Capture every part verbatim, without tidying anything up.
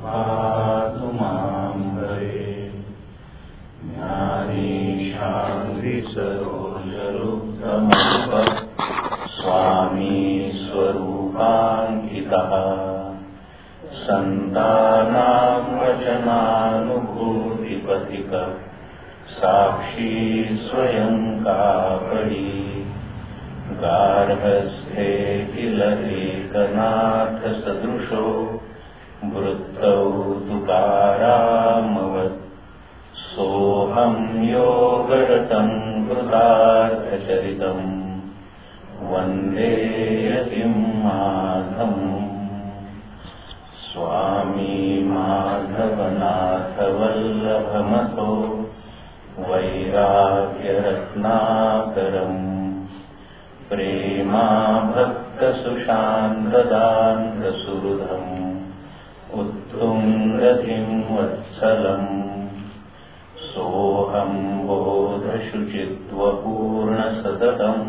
पातु मां हरे। ज्ञानेशाग्रिसरोजलुब्धमुप स्वामी स्वरूपाङ्कितः सन्तानां वचनानुभूतिपथिक साक्षी स्वयं कापडी गार्हस्थ्ये किल एकनाथ सदृशो वृत्तौ तुकारामवत् सोऽहं योगरतं कृतार्थचरितं वन्दे यतिं माधवम्। स्वामी माधवनाथ वल्लभमतो वैराग्यरत्नाकरम् प्रेमाभक्तसुशान्तदान्धसुहृदम् उत्तुङ्गतिं वत्सलम् सोऽहं बोधशुचित्वपूर्णसततम्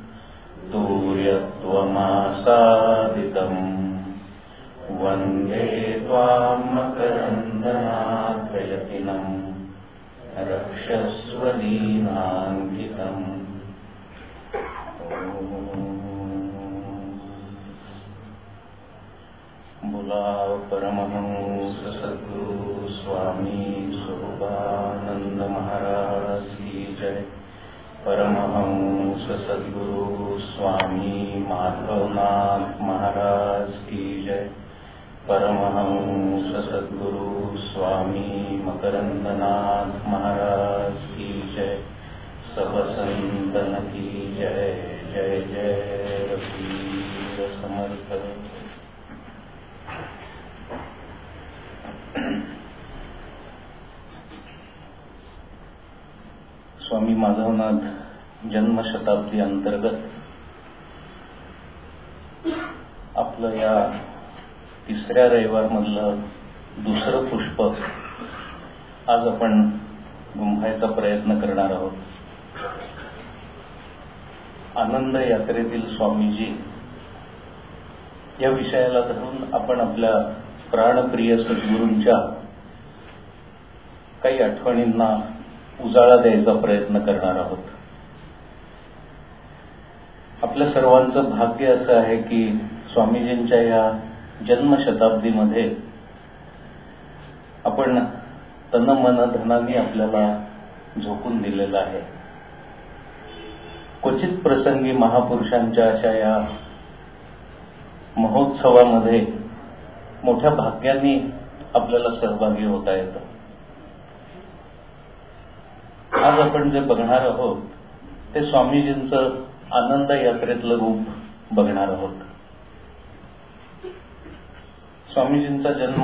तूर्यत्वमासादितम् वन्दे त्वां मकरन्दनाथयतिनम् रक्षस्व दीनाङ्कितम्। बोला परमहंस सद्गुरु स्वामी स्वरूपानंद महाराज की जय। परमहंस सद्गुरु स्वामी माधवनाथ महाराज की जय। परमहंस सद्गुरु स्वामी मकरंदनाथ महाराज की जय। सब संतन की जय। जय जय रघुवीर समर्थ। स्वामी माधवनाथ जन्मशताब्दी अंतर्गत आपलं या तिसऱ्या रविवारमधलं दुसरं पुष्प आज आपण गुंफायचा प्रयत्न करणार आहोत। आनंद यात्रेतील स्वामीजी या विषयाला धरून आपण आपल्या प्राणप्रिय सद्गुरूंच्या काही आठवणींना उजाळा द्यायचा प्रयत्न करणार आहोत। आपल्या सर्वांचं भाग्य असं आहे की स्वामीजींच्या या जन्मशताब्दीमध्ये आपण तन मन धनाने आपल्याला झोकून दिलेलं आहे। क्वचित प्रसंगी महापुरुषांच्या अशा या महोत्सवामध्ये मोठ्या भाग्याने आपल्याला सहभागी होता येतं। आज आपण जे बघणार आहोत ते स्वामीजींचं आनंद यात्रेतलं रूप बघणार आहोत। स्वामीजींचा जन्म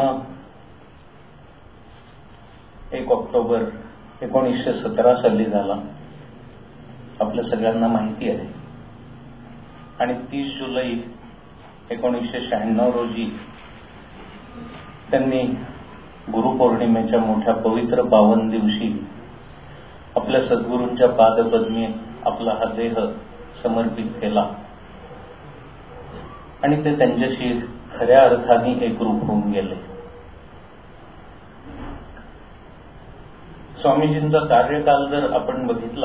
एक ऑक्टोबर एकोणीसशे सतरा साली झाला, आपल्या सगळ्यांना माहिती आहे। आणि तीस जुलै एकोणीसशे शहाण्णव रोजी त्यांनी गुरुपौर्णिमेच्या मोठ्या पवित्र पावन दिवशी आपल्या सद्गुरूंच्या पादपद्मी आपला हा देह समर्पित केला आणि ते त्यांच्याशी खऱ्या अर्थाने एकरूप होऊन गेले। स्वामीजींचा कार्यकाल जर आपण बघितला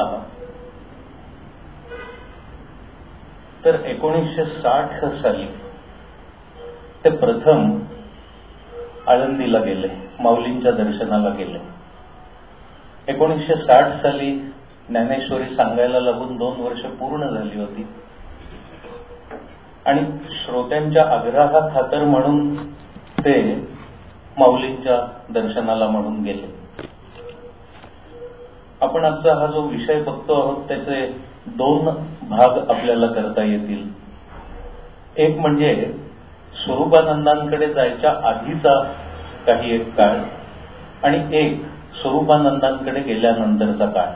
तर एकोणीसशे साठ साली ते प्रथम आळंदीला गेले, माऊलींच्या दर्शनाला गेले। एकोणीसशे साठ साली ज्ञानेश्वरी सांगायला लागून दोन वर्ष पूर्ण झाली होती आणि श्रोत्यांच्या आग्रहाखातर म्हणून ते माऊलींच्या दर्शनाला म्हणून गेले। आपण आजचा हा जो विषय बघतो आहोत त्याचे दोन भाग आपल्याला करता येतील। एक म्हणजे स्वरूपानंदांकडे जायच्या आधीचा काही एक काळ आणि एक स्वरूपानंदांकडे गेल्यानंतरचा काळ।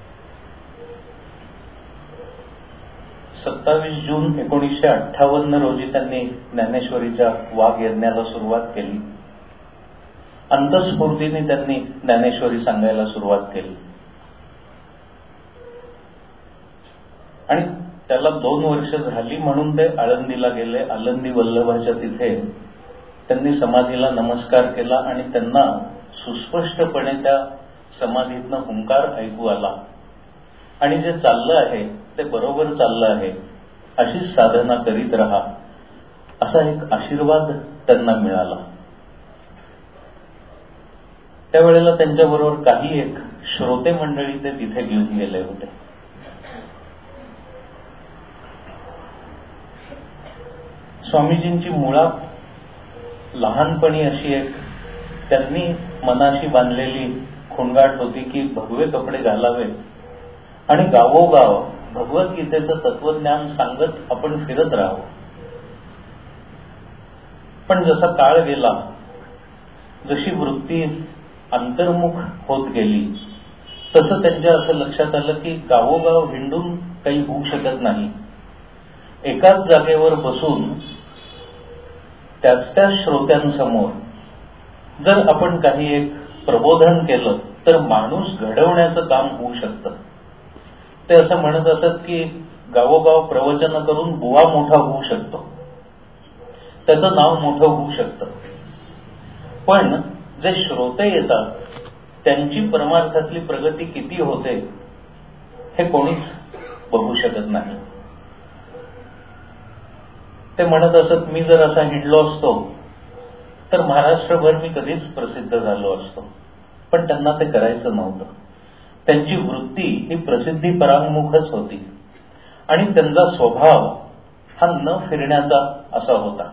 सत्तावीस जून एकोणीसशे अठ्ठावन्न रोजी त्यांनी ज्ञानेश्वरीच्या वाघ यज्ञाला सुरुवात केली। अंतस्फूर्तीने त्यांनी ज्ञानेश्वरी सांगायला सुरुवात केली आणि त्याला दोन वर्ष झाली म्हणून ते आळंदीला गेले। आळंदी वल्लभाच्या तिथे त्यांनी समाधीला नमस्कार केला आणि त्यांना सुस्पष्टपणे त्या समाधीतनं हुंकार ऐकू आला आणि जे चाललं आहे ते बरोबर चाललं आहे, अशीच साधना करीत राहा, असा एक आशीर्वाद त्यांना मिळाला. त्यावेळेला त्यांच्याबरोबर काही एक श्रोते मंडळी ते तिथे घेऊन गेले होते. स्वामीजींची मुळात लहानपणी अशी एक त्यांनी मनाशी बांधलेली खुणगाट होती की भगवे कपडे घालावे आणि गावोगाव भगवद्गीतेचं तत्वज्ञान सांगत आपण फिरत राहावं. पण जसा काळ गेला, जशी वृत्ती अंतर्मुख होत गेली, तसं त्यांच्या असं लक्षात आलं की गावोगाव हिंडून काही होऊ शकत नाही. एकाच जागेवर बसून त्याच त्याच श्रोत्यांसमोर जर आपण काही एक प्रबोधन केलं तर माणूस घडवण्याचं काम होऊ शकतं. ते असं म्हणत असत की गावोगाव प्रवचन करून बुवा मोठा होऊ शकतो, त्याचं नाव मोठं होऊ शकतं, पण जे श्रोते येतात त्यांची परमार्थातली प्रगती किती होते हे कोणीच बघू शकत नाही. ते म्हणत असत मी जर असा हिंडलो असतो तर महाराष्ट्रभर मी कधीच प्रसिद्ध झालो असतो, पण त्यांना ते करायचं नव्हतं. त्यांची वृत्ती ही प्रसिद्धी परांमुखच होती आणि त्यांचा स्वभाव हा न फिरण्याचा असा होता.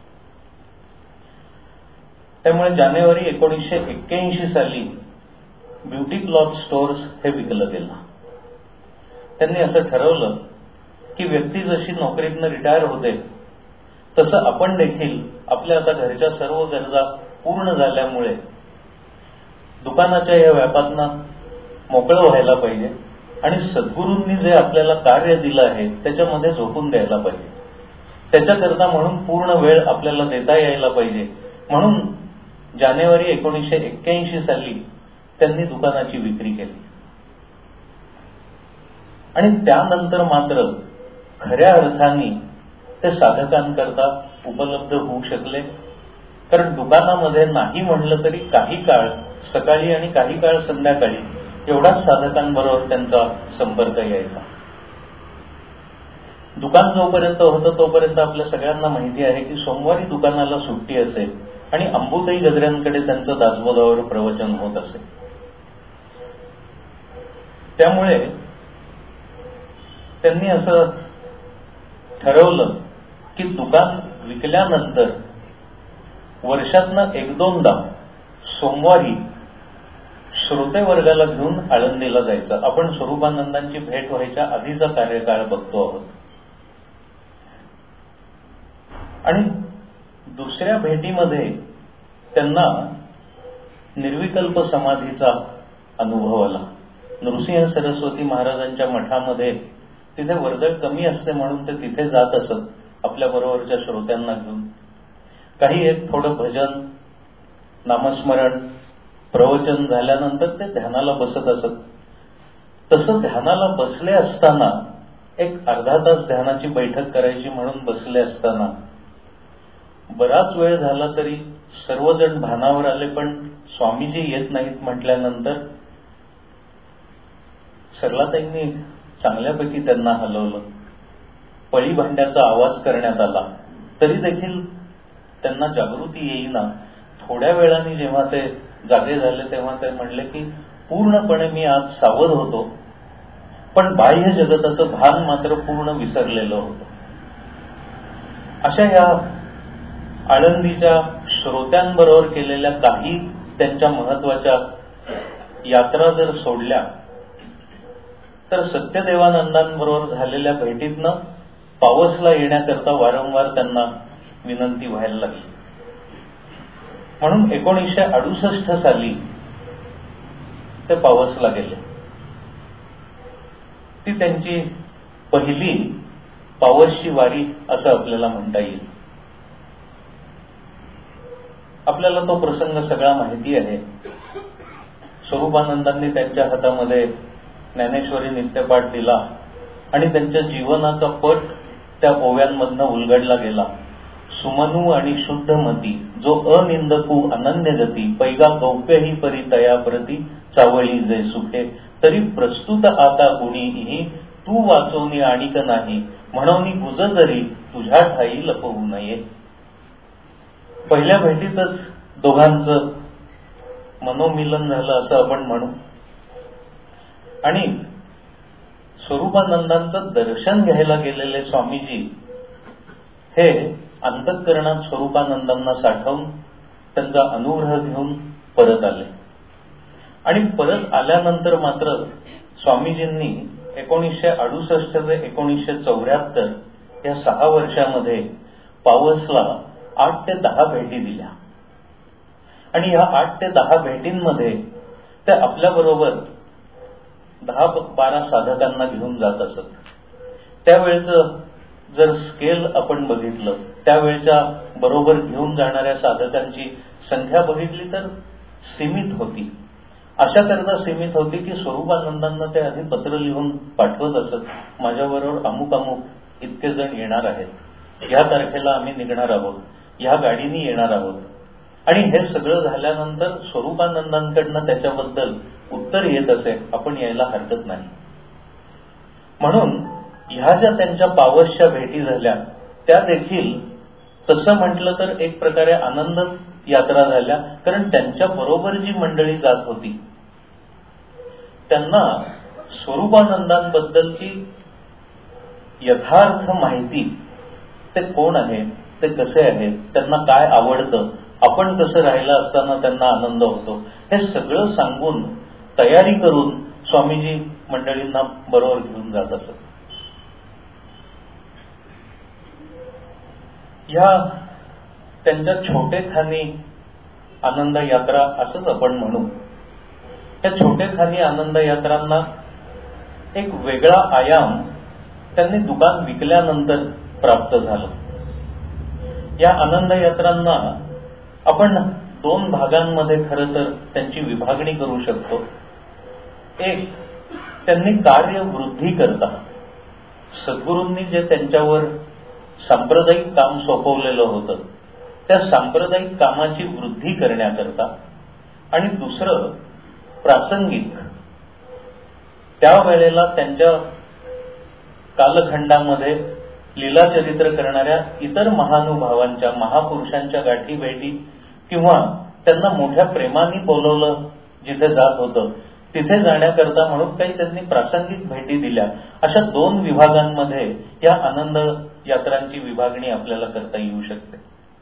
त्यामुळे जानेवारी एकोणीसशे एक्क्याऐंशी साली ब्युटी क्लॉथ स्टोअर्स हे विकलं गेलं. त्यांनी असं ठरवलं की व्यक्ती जशी नोकरीतनं रिटायर होते तसं आपण देखील आपल्या आता घरच्या सर्व गरजा पूर्ण झाल्यामुळे दुकानाच्या या व्यापातनं मोकळं व्हायला पाहिजे आणि सद्गुरूंनी जे आपल्याला कार्य दिलं आहे त्याच्यामध्ये झोकून द्यायला पाहिजे. त्याच्याकरता म्हणून पूर्ण वेळ आपल्याला देता यायला पाहिजे. म्हणून जानेवारी एकोणीसशे एक्क्याऐंशी साली त्यांनी दुकानाची विक्री केली आणि त्यानंतर मात्र खऱ्या अर्थाने ते साधकांकरता उपलब्ध होऊ शकले. कारण दुकानामध्ये नाही म्हणलं तरी काही काळ सकाळी आणि काही काळ संध्याकाळी एवढाच साधकांबरोबर त्यांचा संपर्क यायचा. दुकान जोपर्यंत होतं तोपर्यंत आपल्या सगळ्यांना माहिती आहे की सोमवारी दुकानाला सुट्टी असेल आणि अंबुताई गजऱ्यांकडे त्यांचं दासबोधावर प्रवचन होत असे. त्यामुळे त्यांनी असं ठरवलं की दुकान विकल्यानंतर वर्षातनं एक दोनदा सोमवारी श्रोते वर्गाला घेऊन आळंदीला जायचं. आपण स्वरूपानंदांची भेट व्हायच्या आधीचा कार्यकाळ बघतो आहोत. आणि दुसऱ्या भेटीमध्ये त्यांना निर्विकल्प समाधीचा अनुभव आला. नृसिंह सरस्वती महाराजांच्या मठामध्ये तिथे वर्दळ कमी असते म्हणून ते तिथे जात असत आपल्या बरोबरच्या श्रोत्यांना घेऊन. काही एक थोडं भजन, नामस्मरण, प्रवचन झाल्यानंतर ते ध्यानाला बसत असत. तसं ध्यानाला बसले असताना एक अर्धा तास ध्यानाची बैठक करायची म्हणून बसले असताना बराच वेळ झाला तरी सर्वजण भानावर आले, पण स्वामीजी येत नाहीत म्हटल्यानंतर सरलाताईंनी चांगल्यापैकी त्यांना हलवलं. पळी भांड्याचा आवाज करण्यात आला तरी देखील त्यांना जागृती येईना. थोड्या वेळाने जेव्हा ते जागे झाले तेव्हा ते म्हणले की पूर्णपणे मी आज सावध होतो, पण बाह्य जगताचं भान मात्र पूर्ण विसरलेलं होतं. अशा या आळंदीच्या श्रोत्यांबरोबर केलेल्या काही त्यांच्या महत्वाच्या यात्रा जर सोडल्या तर सत्यदेवानंदांबरोबर झालेल्या भेटीतनं पावसला येण्याकरता वारंवार त्यांना विनंती व्हायला लागली. म्हणून एकोणीसशे अडुसष्ट साली ते पावसला गेले. ती त्यांची पहिली पावसची वारी असं आपल्याला म्हणता येईल. आपल्याला तो प्रसंग सगळा माहिती आहे. स्वरूपानंदांनी त्यांच्या हातामध्ये ज्ञानेश्वरी नित्यपाठ दिला आणि त्यांच्या जीवनाचा पट त्या ओव्यांमधनं उलगडला गेला सुमनू आणि शुद्धमती जो अनिंदकू अनन्य गती पैगा गौप्यही परी तया प्रती चावळी जे सुखे तरी प्रस्तुत आता गुणीही तू वाचवणी आणिक नाही म्हणून गुज जरी तुझ्या ठाई लपवू नये. पहिल्या भेटीतच दोघांचं मनोमिलन झालं असं आपण म्हणू. आणि स्वरूपानंदांचं दर्शन घ्यायला गेलेले स्वामीजी हे अंतःकरणात स्वरूपानंदांना साठवून त्यांचा अनुग्रह घेऊन परत आले. आणि परत आल्यानंतर मात्र स्वामीजींनी एकोणीसशे अडुसष्ट ते एकोणीसशे चौऱ्याहत्तर या सहा वर्षामध्ये पावसला आठ ते दहा भेटी दिल्या. आणि ह्या आठ ते दहा भेटींमध्ये ते आपल्याबरोबर दहा बारा साधकांना घेऊन जात असत. त्यावेळेचं जर स्केल आपण बघितलं, त्यावेळच्या बरोबर घेऊन जाणाऱ्या साधकांची संख्या बघितली तर सीमित होती. अशा करता सीमित होती की स्वरूपानंदांना ते आधी पत्र लिहून पाठवत असत, माझ्याबरोबर अमुक अमुक इतके जण येणार आहेत, ह्या तारखेला आम्ही निघणार आहोत, ह्या गाडीने येणार आहोत. आणि हे सगळं झाल्यानंतर स्वरूपानंदांकडनं त्याच्याबद्दल उत्तर येत असे, आपण यायला हरकत नाही. म्हणून ह्या ज्या त्यांच्या पावसच्या भेटी झाल्या त्या देखील तसं म्हटलं तर एक प्रकारे आनंदच यात्रा झाल्या. कारण त्यांच्या बरोबर जी मंडळी जात होती त्यांना स्वरूपानंदांबद्दलची यथार्थ माहिती, ते कोण आहे, ते कसे आहेत, त्यांना काय आवडतं, आपण कसं राहिलं असताना त्यांना आनंद होतो, हे सगळं सांगून तयारी करून स्वामीजी मंडळींना बरोबर घेऊन जात असत. या त्यांच्या छोटेखानी आनंद यात्रा असंच आपण म्हणू. त्या छोटेखानी आनंद यात्रांना एक वेगळा आयाम त्यांनी दुकान विकल्यानंतर प्राप्त झालं. या आनंद यात्रांना आपण दोन भागांमध्ये खरं तर त्यांची विभागणी करू शकतो. एक, त्यांनी कार्यवृद्धी करता सद्गुरूंनी जे त्यांच्यावर सांप्रदायिक काम सोपवलेलं होतं त्या सांप्रदायिक कामाची वृद्धी करण्याकरता. आणि दुसरं, प्रासंगिक त्यावेळेला त्यांच्या कालखंडामध्ये लीलाचरित्र करणाऱ्या इतर महानुभावांच्या, महापुरुषांच्या गाठी भेटी किंवा त्यांना मोठ्या प्रेमाने बोलवलं जिथे जात होतं तिथे जाण्याकरता म्हणून काही त्यांनी प्रासंगिक भेटी दिल्या. अशा दोन विभागांमध्ये या आनंद यात्रांची विभागणी आपल्याला करता येऊ शकते.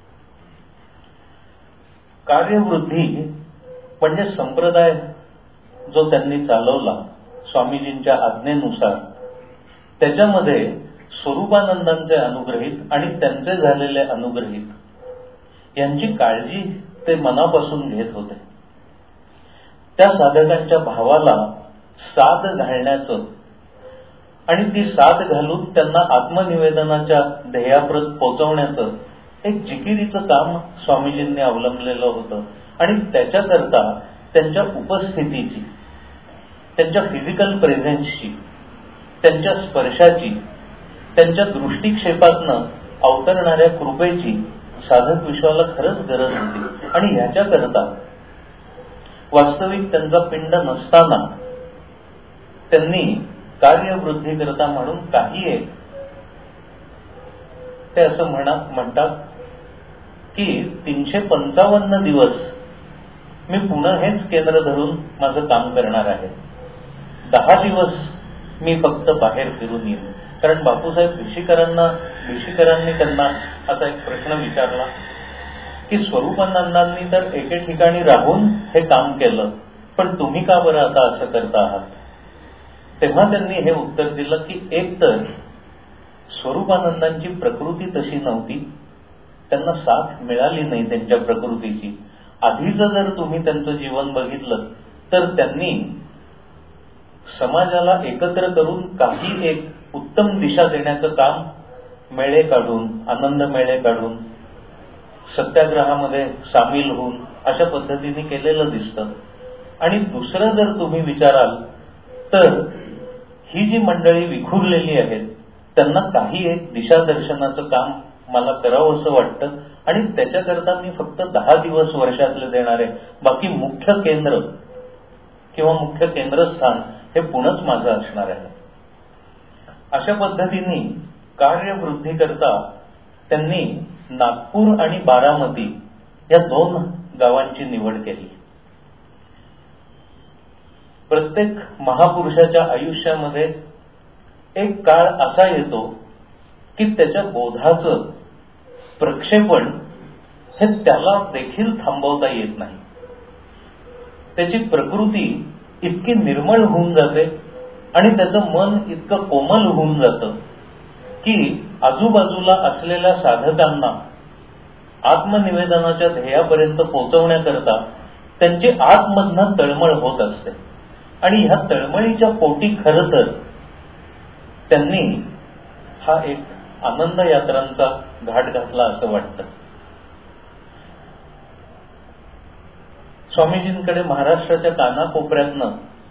कार्यवृद्धी म्हणजे संप्रदाय जो त्यांनी चालवला स्वामीजींच्या आज्ञेनुसार, त्याच्यामध्ये स्वरूपानंदांचे अनुग्रहित आणि त्यांचे झालेले अनुग्रहित यांची काळजी ते मनापासून घेत होते. त्या साधकांच्या भावाला साद घालण्याचं आणि ती साद घालून त्यांना आत्मनिवेदनाच्या ध्येयाप्रत पोचवण्याचं एक जिकिरीचं काम स्वामीजींनी अवलंबलेलं होतं. आणि त्याच्याकरता त्यांच्या उपस्थितीची, त्यांच्या फिजिकल प्रेझेन्सची, त्यांच्या स्पर्शाची, त्यांच्या दृष्टिक्षेपातनं अवतरणाऱ्या कृपेची साधक विश्वाला खरंच गरज होती. आणि ह्याच्याकरता वास्तविक त्यांचा पिंड नसताना त्यांनी कार्यवृद्धी करता म्हणून काही एक ते असं म्हणा म्हणतात की तीनशे पंचावन्न दिवस मी पुन्हा हेच केंद्र धरून माझं काम करणार आहे. दहा दिवस मी फक्त बाहेर फिरून येईन. कारण बापूसाहेब भिशीकरांना भिशीकरांनी त्यांना असा एक प्रश्न विचारला की स्वरूपानंदांनी तर एके ठिकाणी राहून हे काम केलं, पण तुम्ही का बरं आता असं करता आहात. तेव्हा त्यांनी हे उत्तर दिलं की एक तर स्वरूपानंदांची प्रकृती तशी नव्हती, त्यांना साथ मिळाली नाही त्यांच्या प्रकृतीची. आधीच जर तुम्ही त्यांचं जीवन बघितलं तर त्यांनी समाजाला एकत्र करून काही एक उत्तम दिशा देण्याचं काम मेळे काढून, आनंद मेळे काढून, सत्याग्रहामध्ये सामील होऊन अशा पद्धतीने केलेलं दिसतं. आणि दुसरं जर तुम्ही विचाराल तर ही जी मंडळी विखुरलेली आहेत त्यांना काही एक दिशादर्शनाचं काम मला करावं असं वाटतं आणि त्याच्याकरता मी फक्त दहा दिवस वर्षातले देणार आहे, बाकी मुख्य केंद्र किंवा मुख्य केंद्रस्थान हे पुणंच माझं असणार आहे. अशा पद्धतीने कार्यवृद्धी करता त्यांनी नागपूर आणि बारामती या दोन गावांची निवड केली. प्रत्येक महापुरुषाच्या आयुष्यामध्ये एक काळ असा येतो की त्याच्या बोधाचं प्रक्षेपण हे त्याला देखील थांबवता येत नाही. त्याची प्रकृती इतकी निर्मळ होऊन जाते आणि त्याचं मन इतकं कोमल होऊन जातं की आजूबाजूला असलेल्या साधकांना आत्मनिवेदनाच्या ध्येयापर्यंत पोहोचवण्याकरता त्यांची आतमधनं तळमळ होत असते. आणि ह्या तळमळीच्या पोटी खरं तर त्यांनी हा एक आनंद यात्रांचा घाट घातला असं वाटतं. स्वामीजींकडे महाराष्ट्राच्या कानाकोपऱ्यातनं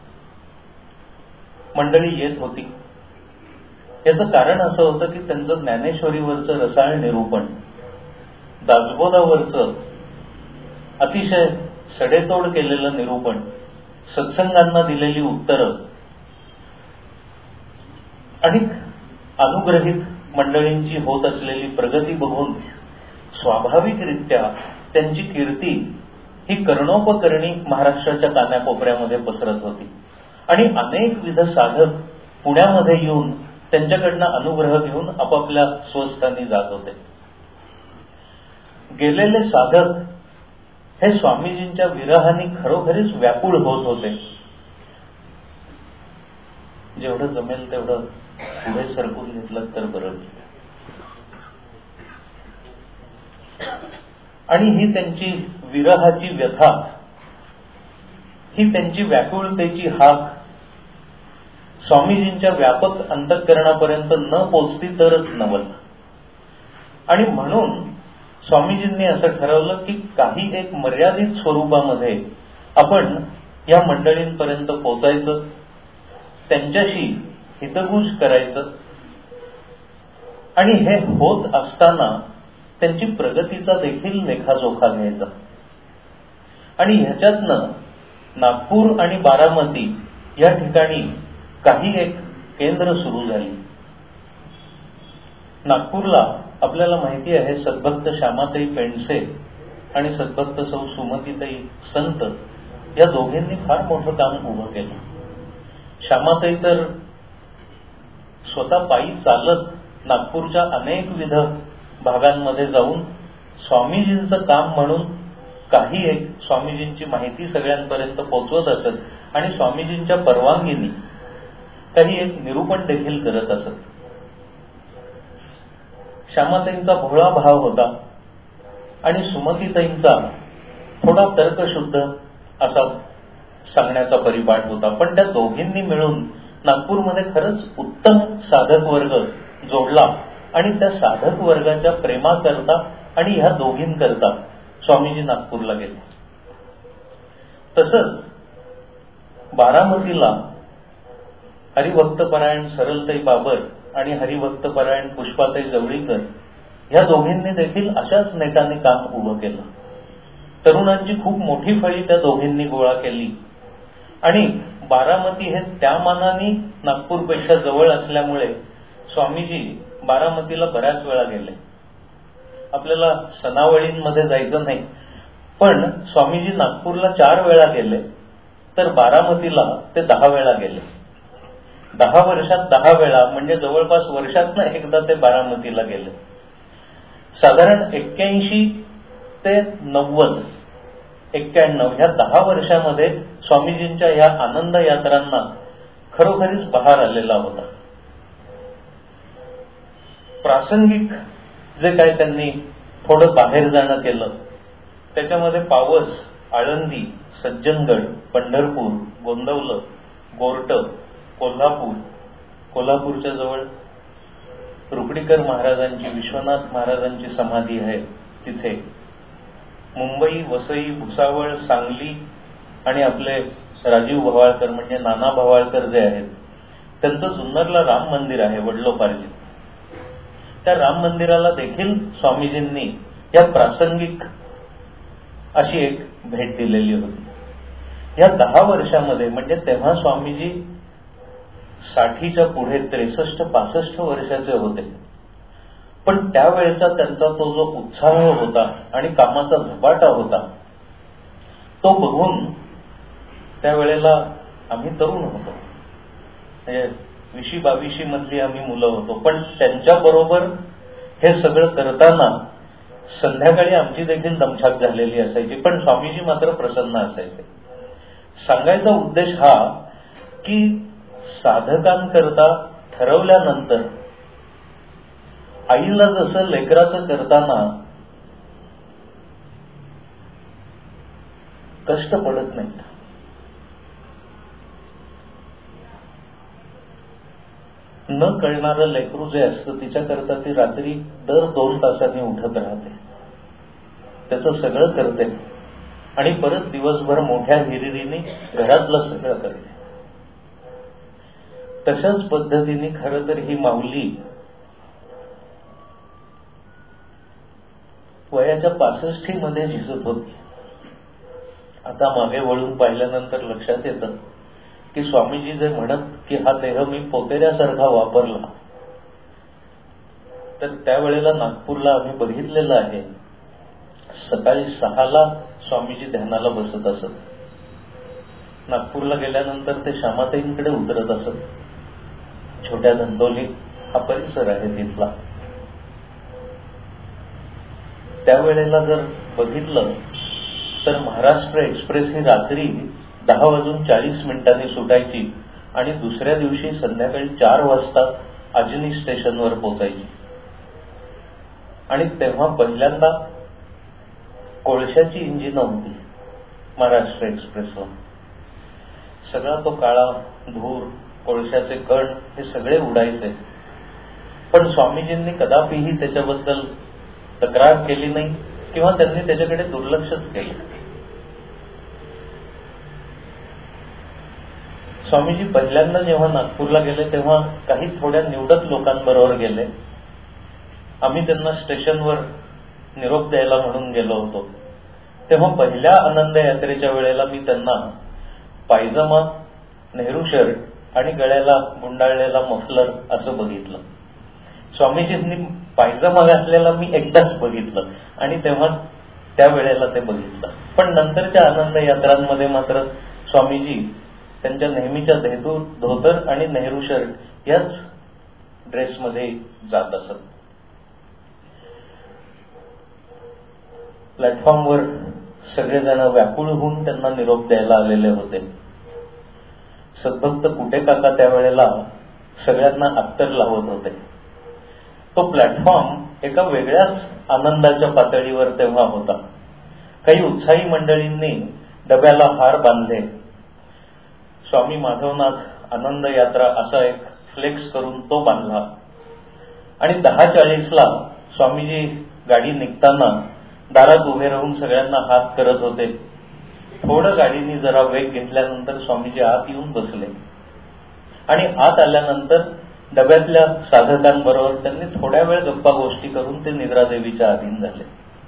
मंडळी येत होती. याचं कारण असं होतं की त्यांचं ज्ञानेश्वरीवरचं रसायन निरूपण, दासबोधावरचं अतिशय सडेतोड केलेलं निरूपण, सत्संगांना दिलेली उत्तरं आणि अनुग्रहित मंडळींची होत असलेली प्रगती बघून स्वाभाविकरित्या त्यांची कीर्ती ही कर्णोपकर्णी महाराष्ट्राच्या कानाकोपऱ्यामध्ये पसरत होती. आणि अनेक विध साधक पुण्यामध्ये येऊन त्यांच्याकडनं अनुग्रह घेऊन आपापल्या स्वस्थानी जात होते. गेलेले साधक हे स्वामीजींच्या विरहाने खरोखरीच व्याकुळ होत होते. जेवढं जमेल तेवढं पुढे सरकून घेतलं तर बरं. आणि ही त्यांची विरहाची व्यथा, ही त्यांची व्याकुळतेची हाक स्वामीजींच्या व्यापक अंतःकरणापर्यंत न पोचती तरच नवल. आणि म्हणून स्वामीजींनी असं ठरवलं की काही एक मर्यादित स्वरूपामध्ये आपण या मंडळींपर्यंत पोचायचं, त्यांच्याशी हितगुज करायचं आणि हे होत असताना त्यांची प्रगतीचा देखील लेखाजोखा घ्यायचा. आणि ह्याच्यातनं नागपूर आणि बारामती या ठिकाणी काही एक केंद्र सुरू झाली. नागपूरला आपल्याला माहिती आहे सद्भक्त श्यामाताई पेंडसे आणि सद्भक्त सौ सुमतीताई संत या दोघींनी फार मोठं काम उभं केलं. श्यामाताई तर स्वतः पायी चालत नागपूरच्या अनेक विध भागांमध्ये जाऊन स्वामीजींचं काम म्हणून काही एक स्वामीजींची माहिती सगळ्यांपर्यंत पोहोचवत असत आणि स्वामीजींच्या परवानगीने काही एक निरूपण देखील करत असत. श्यामाताईंचा भोळा भाव होता आणि सुमतीताईंचा थोडा तर्कशुद्ध असा सांगण्याचा परिपाठ होता. पण त्या दोघींनी मिळून नागपूरमध्ये खरंच उत्तम साधक वर्ग जोडला आणि त्या साधक वर्गाच्या प्रेमाकरता आणि ह्या दोघींकरता स्वामीजी नागपूरला गेले. तसंच बारामतीला हरिभक्तपरायण सरलताई बाबर आणि हरिभक्तपरायण पुष्पाताई जवळीकर ह्या दोघींनी देखील अशाच नेटाने काम उभं केलं. तरुणांची खूप मोठी फळी त्या दोघींनी गोळा केली आणि बारामती हे त्या मानाने नागपूरपेक्षा जवळ असल्यामुळे स्वामीजी बारामतीला बऱ्याच वेळा गेले. आपल्याला सणावळींमध्ये जायचं नाही, पण स्वामीजी नागपूरला चार वेळा गेले तर बारामतीला ते दहा वेळा गेले. दहा वर्षात दहा वेळा म्हणजे जवळपास वर्षातनं एकदा ते बारामतीला गेले. साधारण एक्क्याऐंशी ते नव्वद एक्क्याण्णव ह्या दहा वर्षामध्ये स्वामीजींच्या ह्या आनंद यात्रांना खरोखरीच बहार आलेला होता. प्रासंगिक जे काय त्यांनी थोडं बाहेर जाणं केलं त्याच्यामध्ये पावस, आळंदी, सज्जनगड, पंढरपूर, गोंदवलं, गोरट, कोल्हापूर, कोल्हापूरच्या जवळ रुकडीकर महाराजांची, विश्वनाथ महाराजांची समाधी आहे तिथे, मुंबई, वसई, भुसावळ, सांगली आणि आपले राजीव भवाळकर म्हणजे नाना भवाळकर जे आहेत त्यांचं जुन्नरला राम मंदिर आहे वडलोपार्जित. त्या राम मंदिराला देखील स्वामीजींनी या प्रासंगिक अशी एक भेट दिलेली होती. या दहा वर्षामध्ये म्हणजे तेव्हा स्वामीजी साठीच्या पुढे त्रेसष्ट पासष्ट वर्षाचे होते, पण त्यावेळेचा त्यांचा तो जो उत्साह होता आणि कामाचा झपाटा होता तो बघून त्यावेळेला आम्ही तरुण होतो, म्हणजे विशी बावीशी मधली आम्ही मुलं होतो, पण त्यांच्याबरोबर हे सगळं करताना संध्याकाळी आमची देखील दमछाक झालेली असायची, पण स्वामीजी मात्र प्रसन्न असायचे. सांगायचा उद्देश हा की साधकांकरता ठरवल्यानंतर आईला जसं लेकराचं करताना कष्ट पडत नाहीत, न कळणारं लेकरू जे असतं तिच्याकरता ती रात्री दर दोन तासांनी उठत राहते, त्याचं सगळं करते आणि परत दिवसभर मोठ्या हिरिरीने घरातलं सगळं करते. तशाच पद्धतीने खरं तर ही माऊली वयाच्या पासष्टी मध्ये झिजत होती. आता मागे वळून पाहिल्यानंतर लक्षात येतं की स्वामीजी जे म्हणत की हा देह मी पोतेऱ्यासारखा वापरला, तर त्यावेळेला नागपूरला आम्ही बघितलेलं आहे, सकाळी सहाला स्वामीजी ध्यानाला बसत असत. नागपूरला गेल्यानंतर ते श्यामाताईंकडे उतरत असत. छोट्या धंतोली हा परिसर आहे तिथला. त्यावेळेला जर बघितलं तर महाराष्ट्र एक्सप्रेस ही रात्री दहा वाजून चाळीस मिनिटांनी सुटायची आणि दुसऱ्या दिवशी संध्याकाळी चार वाजता अजनी स्टेशनवर पोहोचायची. आणि तेव्हा पहिल्यांदा कोळशाची इंजिन होती महाराष्ट्र एक्सप्रेसवर. सगळा तो काळा धूर, कोळशाचे कण हे सगळे उडायचे, पण स्वामीजींनी कदापिही त्याच्याबद्दल तक्रार केली नाही किंवा त्यांनी त्याच्याकडे दुर्लक्षच केलं. स्वामीजी पहिल्यांदा जेव्हा नागपूरला गेले तेव्हा काही थोड्या निवडक लोकांबरोबर गेले. आम्ही त्यांना स्टेशनवर निरोप द्यायला म्हणून गेलो होतो. तेव्हा पहिल्या आनंद यात्रेच्या वेळेला मी त्यांना पायजमा, नेहरू शर्ट आणि गळ्याला गुंडाळलेला मफलर असं बघितलं. स्वामीजींनी पायजमा घातलेला मी एकदाच बघितलं आणि तेव्हा त्यावेळेला ते बघितलं. पण नंतरच्या आनंद यात्रांमध्ये मात्र स्वामीजी त्यांच्या नेहमीच्या धेतू धोतर आणि नेहरू शर्ट याच ड्रेसमध्ये जात असत. प्लॅटफॉर्मवर सगळेजण व्याकुळ होऊन त्यांना निरोप द्यायला आलेले होते. सद्भक्त कुटे काका त्यावेळेला सगळ्यांना अत्तर लावत होते. तो प्लॅटफॉर्म एका वेगळ्याच आनंदाच्या पातळीवर तेव्हा होता. काही उत्साही मंडळींनी डब्याला हार बांधले. स्वामी माधवनाथ आनंद यात्रा असा एक फ्लेक्स करून तो बांधला आणि दहा चाळीसला स्वामीजी गाडी निघताना दारात उभे राहून सगळ्यांना हात करत होते. थोडं गाडीने जरा वेग घेतल्यानंतर स्वामीजी आत येऊन बसले आणि आत आल्यानंतर डब्यातल्या साधकांबरोबर त्यांनी थोड्या वेळ गप्पा गोष्टी करून ते निद्रादेवीच्या अधीन झाले.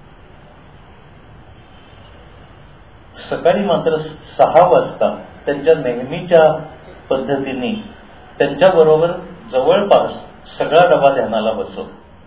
सकाळी मात्र सहा वाजता त्यांच्या नेहमीच्या पद्धतीने त्यांच्याबरोबर जवळपास सगळा डबा ध्यानाला बसव.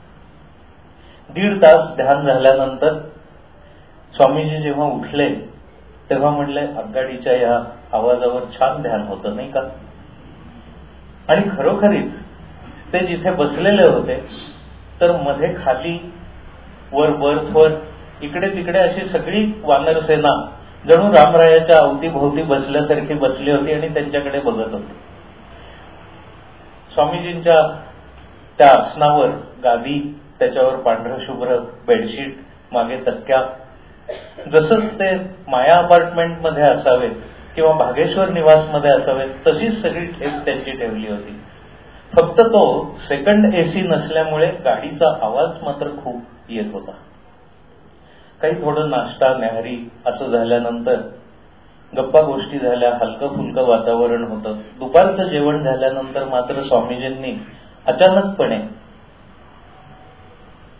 दीड तास ध्यान झाल्यानंतर स्वामीजी जेव्हा उठले तेव्हा म्हणले, आगगाडीच्या या आवाजावर छान ध्यान होतं नाही का? आणि खरोखरीच ते जिथे बसलेले होते तर मध्ये खाली वर बर्थवर इकडे तिकडे अशी सगळी वानरसेना जणू रामरायाच्या अवतीभोवती बसल्यासारखी बसली होती आणि त्यांच्याकडे बघत होती. स्वामीजींच्या त्या आसनावर गादी, त्याच्यावर पांढरं शुभ्र बेडशीट, मागे तक्क्या, जसं ते माया अपार्टमेंट मध्ये असावेत किंवा भागेश्वर निवास मध्ये असावेत तशीच सगळी ठेप त्यांची ठेवली होती. फक्त तो सेकंड एसी नसल्यामुळे गाडीचा आवाज मात्र खूप येत होता. काही थोडं नाश्ता न्याहारी असं झाल्यानंतर गप्पा गोष्टी झाल्या, हलकं फुलकं वातावरण होतं. दुपारचं जेवण झाल्यानंतर मात्र स्वामीजींनी अचानकपणे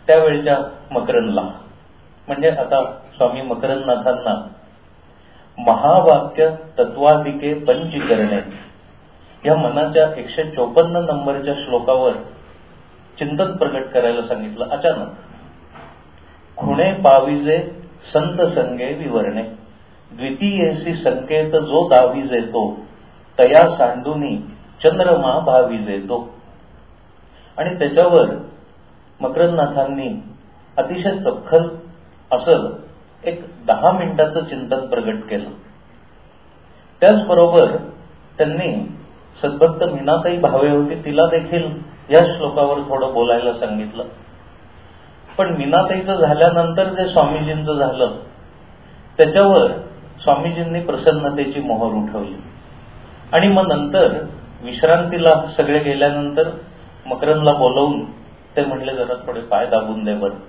त्यावेळच्या मकरंदला, म्हणजे आता स्वामी मकरंदनाथांना महावाक्य तत्वाधिके पंचीकरणे या मनाच्या एकशे चोपन्न नंबरच्या श्लोकावर चिंतन प्रकट करायला सांगितलं. अचानक खुणे पाविजे संत संगे विवरणे, द्वितीयेसी संकेत जो दाविजे तो, तया सांडुनी चंद्रमा भाविजे तो. आणि त्याच्यावर मकरंदनाथांनी अतिशय चपखल असं एक दहा मिनिटाचं चिंतन प्रकट केलं. त्याचबरोबर त्यांनी सद्भक्त मीनाताई भावे होती, तिला देखील या श्लोकावर थोडं बोलायला सांगितलं. पण मीनाताईचं झाल्यानंतर जे स्वामीजींचं झालं त्याच्यावर स्वामीजींनी प्रसन्नतेची मोहर उठवली. आणि मग नंतर विश्रांतीला सगळे गेल्यानंतर मकरंदला बोलवून ते म्हणले, जरा थोडे पाय दाबून दे बरं.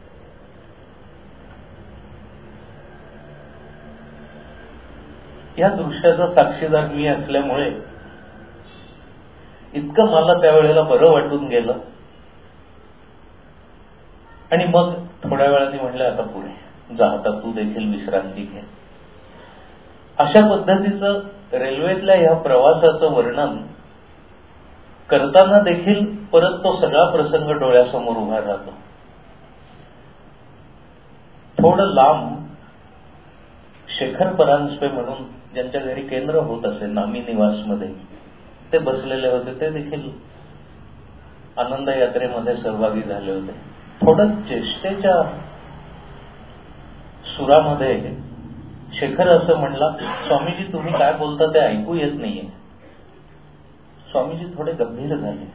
या दृश्याचा साक्षीदार मी असल्यामुळे इतकं मला त्यावेळेला बरं वाटून गेलं. आणि मग थोड्या वेळाने म्हणले, आता पुढे जा, आता तू देखील विश्रांती घे. अशा पद्धतीचं रेल्वेतल्या या प्रवासाचं वर्णन करताना देखील परत तो सगळा प्रसंग डोळ्यासमोर उभा राहतो. थोडं लांब शेखर परांजपे म्हणून ज्यांच्या घरी केंद्र होत असे नामी निवासमध्ये ते बसलेले होते, ते देखील आनंद यात्रेमध्ये सहभागी झाले होते. थोडं चेष्टेच्या सुरामध्ये शेखर असं म्हणला, स्वामीजी तुम्ही काय बोलता ते ऐकू येत नाहीये. स्वामीजी थोडे गंभीर झाले.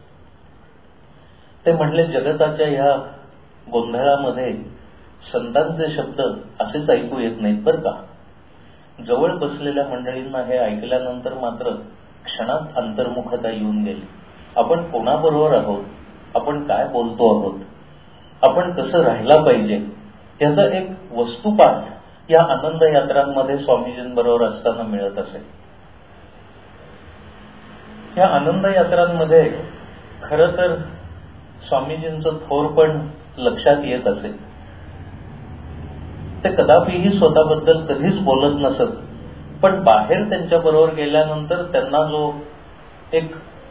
ते म्हणले, जगताच्या ह्या गोंधळामध्ये संतांचे शब्द असेच ऐकू येत नाहीत बरं का. जवळ बसलेल्या मंडळींना हे ऐकल्यानंतर मात्र क्षणात अंतर्मुखता येऊन गेली. आपण कोणाबरोबर आहोत, आपण काय बोलतो आहोत, आपण कसं राहायला पाहिजे याचा एक वस्तुपाठ या आनंद यात्रांमध्ये स्वामीजींबरोबर असताना मिळत असे. या आनंद यात्रांमध्ये खरं तर स्वामीजींचं थोरपण लक्षात येत असे. ते कदापिही स्वतःबद्दल कधीच बोलत नसत, पण बाहेर त्यांच्याबरोबर गेल्यानंतर त्यांना जो एक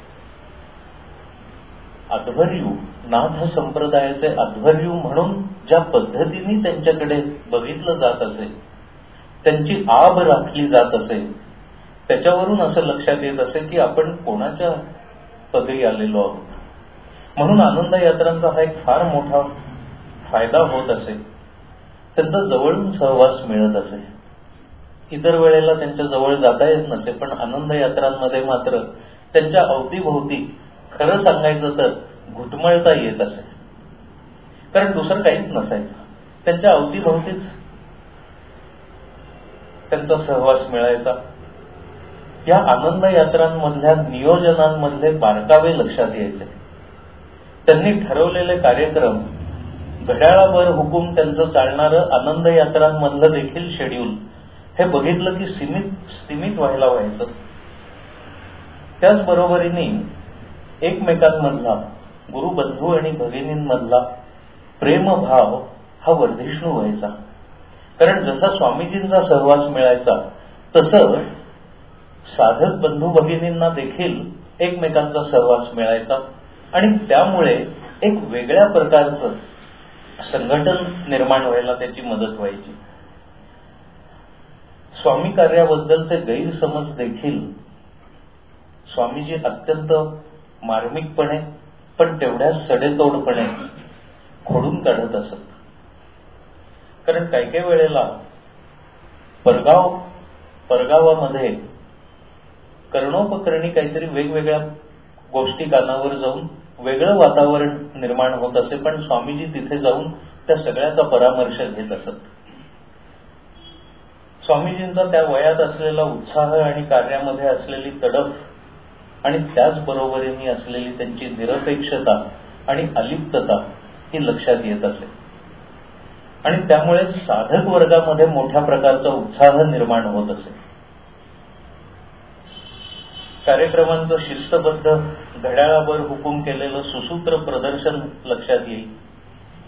अध्वर्यू, नाथ संप्रदायाचे अध्वर्यू म्हणून ज्या पद्धतीने त्यांच्याकडे बघितलं जात असे, त्यांची आब राखली जात असे, त्याच्यावरून असं लक्षात येत असे की आपण कोणाच्या पदरी आलेलो आहोत. म्हणून आनंद यात्रांचा हा एक फार मोठा फायदा होत असे. त्यांचा जवळून सहवास मिळत असे. इतर वेळेला त्यांच्या जवळ जाता येत नसे, पण आनंद यात्रांमध्ये मात्र त्यांच्या अवतीभोवती खरं सांगायचं तर घुटमळता येत असे, कारण दुसरं काहीच नसायचं. त्यांच्या अवतीभोवतीच त्यांचा सहवास मिळायचा. या आनंद यात्रांमधल्या नियोजनांमधले बारकावे लक्षात यायचे. त्यांनी ठरवलेले कार्यक्रम, घड्याळाभर हुकूम त्यांचं चालणारं आनंद यात्रांमधलं देखील शेड्यूल हे बघितलं की सीमित स्थिमित व्हायला व्हायचं. त्याचबरोबरीने एकमेकांमधला, गुरुबंधू आणि भगिनींमधला प्रेमभाव हा वर्धिष्णू व्हायचा. कारण जसा स्वामीजींचा सहवास मिळायचा तसं साधक बंधू भगिनींना देखील एकमेकांचा सहवास मिळायचा. आणि त्यामुळे एक वेगळ्या प्रकारचं संघटन निर्माण व्हायला त्याची मदत व्हायची. स्वामी कार्याबद्दलचे गैरसमज देखील स्वामीजी अत्यंत मार्मिकपणे पण तेवढ्याच सडेतोडपणे खोडून काढत असत. कारण काही काही वेळेला परगाव परगावामध्ये कर्णोपकरणी काहीतरी वेगवेगळ्या गोष्टी कानावर जाऊन वेगळं वातावरण निर्माण होत असे, पण स्वामीजी तिथे जाऊन त्या सगळ्याचा परामर्श घेत असत. स्वामीजींचा त्या वयात असलेला उत्साह आणि कार्यामध्ये असलेली तडफ आणि त्याचबरोबरीने असलेली त्यांची निरपेक्षता आणि अलिप्तता ही लक्षात येत असे. आणि त्यामुळे साधक वर्गामध्ये मोठ्या प्रकारचा उत्साह निर्माण होत असे. कार्यक्रमांचं शिस्तबद्ध घड्याळावर हुकूम केलेलं सुसूत्र प्रदर्शन लक्षात येईल.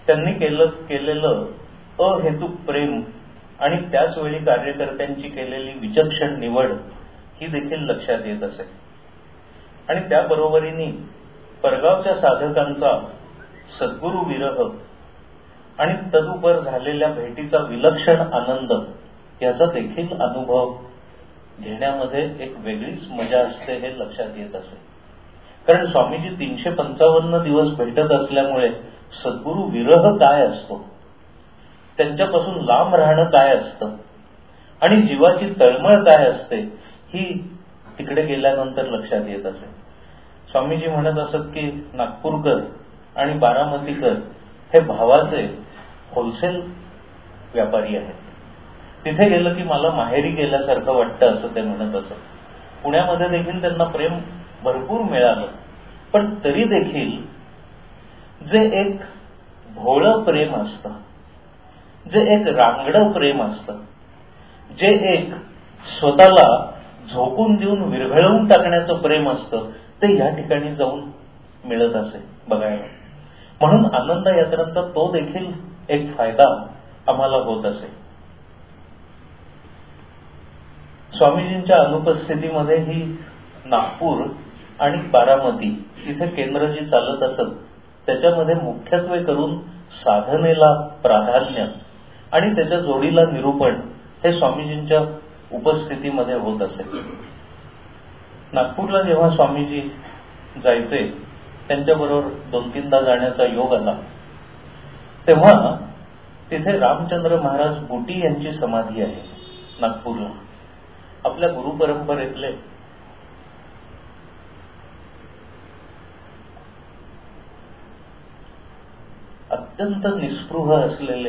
त्यांनी केलं केलेलं अहेतुक प्रेम आणि त्याच वेळी कार्यकर्त्यांची केलेली विचक्षण निवड ही देखील लक्षात येत असे. आणि त्याबरोबरीने परगावच्या साधकांचा सद्गुरू विरह आणि तदुपर झालेल्या भेटीचा विलक्षण आनंद याचा देखील अनुभव घेण्यामध्ये एक वेगळीच मजा असते हे लक्षात येत असे. कारण स्वामीजी तीनशे पंचावन्न दिवस भेटत असल्यामुळे सद्गुरू विरह काय असतो, त्यांच्यापासून लांब राहणं काय असतं आणि जीवाची तळमळ काय असते ही तिकडे गेल्यानंतर लक्षात येत असे. स्वामीजी म्हणत असत की नागपूरकर आणि बारामतीकर हे भावाचे होलसेल व्यापारी आहेत. तिथे गेलं की मला माहेरी गेल्यासारखं वाटतं असं ते म्हणत असत. पुण्यामध्ये देखील त्यांना प्रेम भरपूर मिळालं, पण तरी देखील जे एक भोळं प्रेम असतं, जे एक रांगडं प्रेम असतं, जे एक स्वतःला झोकून देऊन विरघळवून टाकण्याचं प्रेम असतं, ते या ठिकाणी जाऊन मिळत असे बघायला. म्हणून आनंद यात्रांचा तो देखील एक फायदा आम्हाला होत असे. स्वामीजींच्या अनुपस्थितीमध्ये ही नागपूर आणि बारामती इथे केंद्र जी चालत असत त्याच्यामध्ये मुख्यत्वे करून साधनेला प्राधान्य आणि त्याच्या जोडीला निरूपण हे स्वामीजींच्या उपस्थितीमध्ये होत असे. नागपूरला जेव्हा स्वामीजी जायचे, त्यांच्याबरोबर दोन तीनदा जाण्याचा योग आला, तेव्हा तिथे रामचंद्र महाराज बुटी यांची समाधी आहे नागपूरला. आपल्या गुरुपरंपरेतले अत्यंत निस्पृह असलेले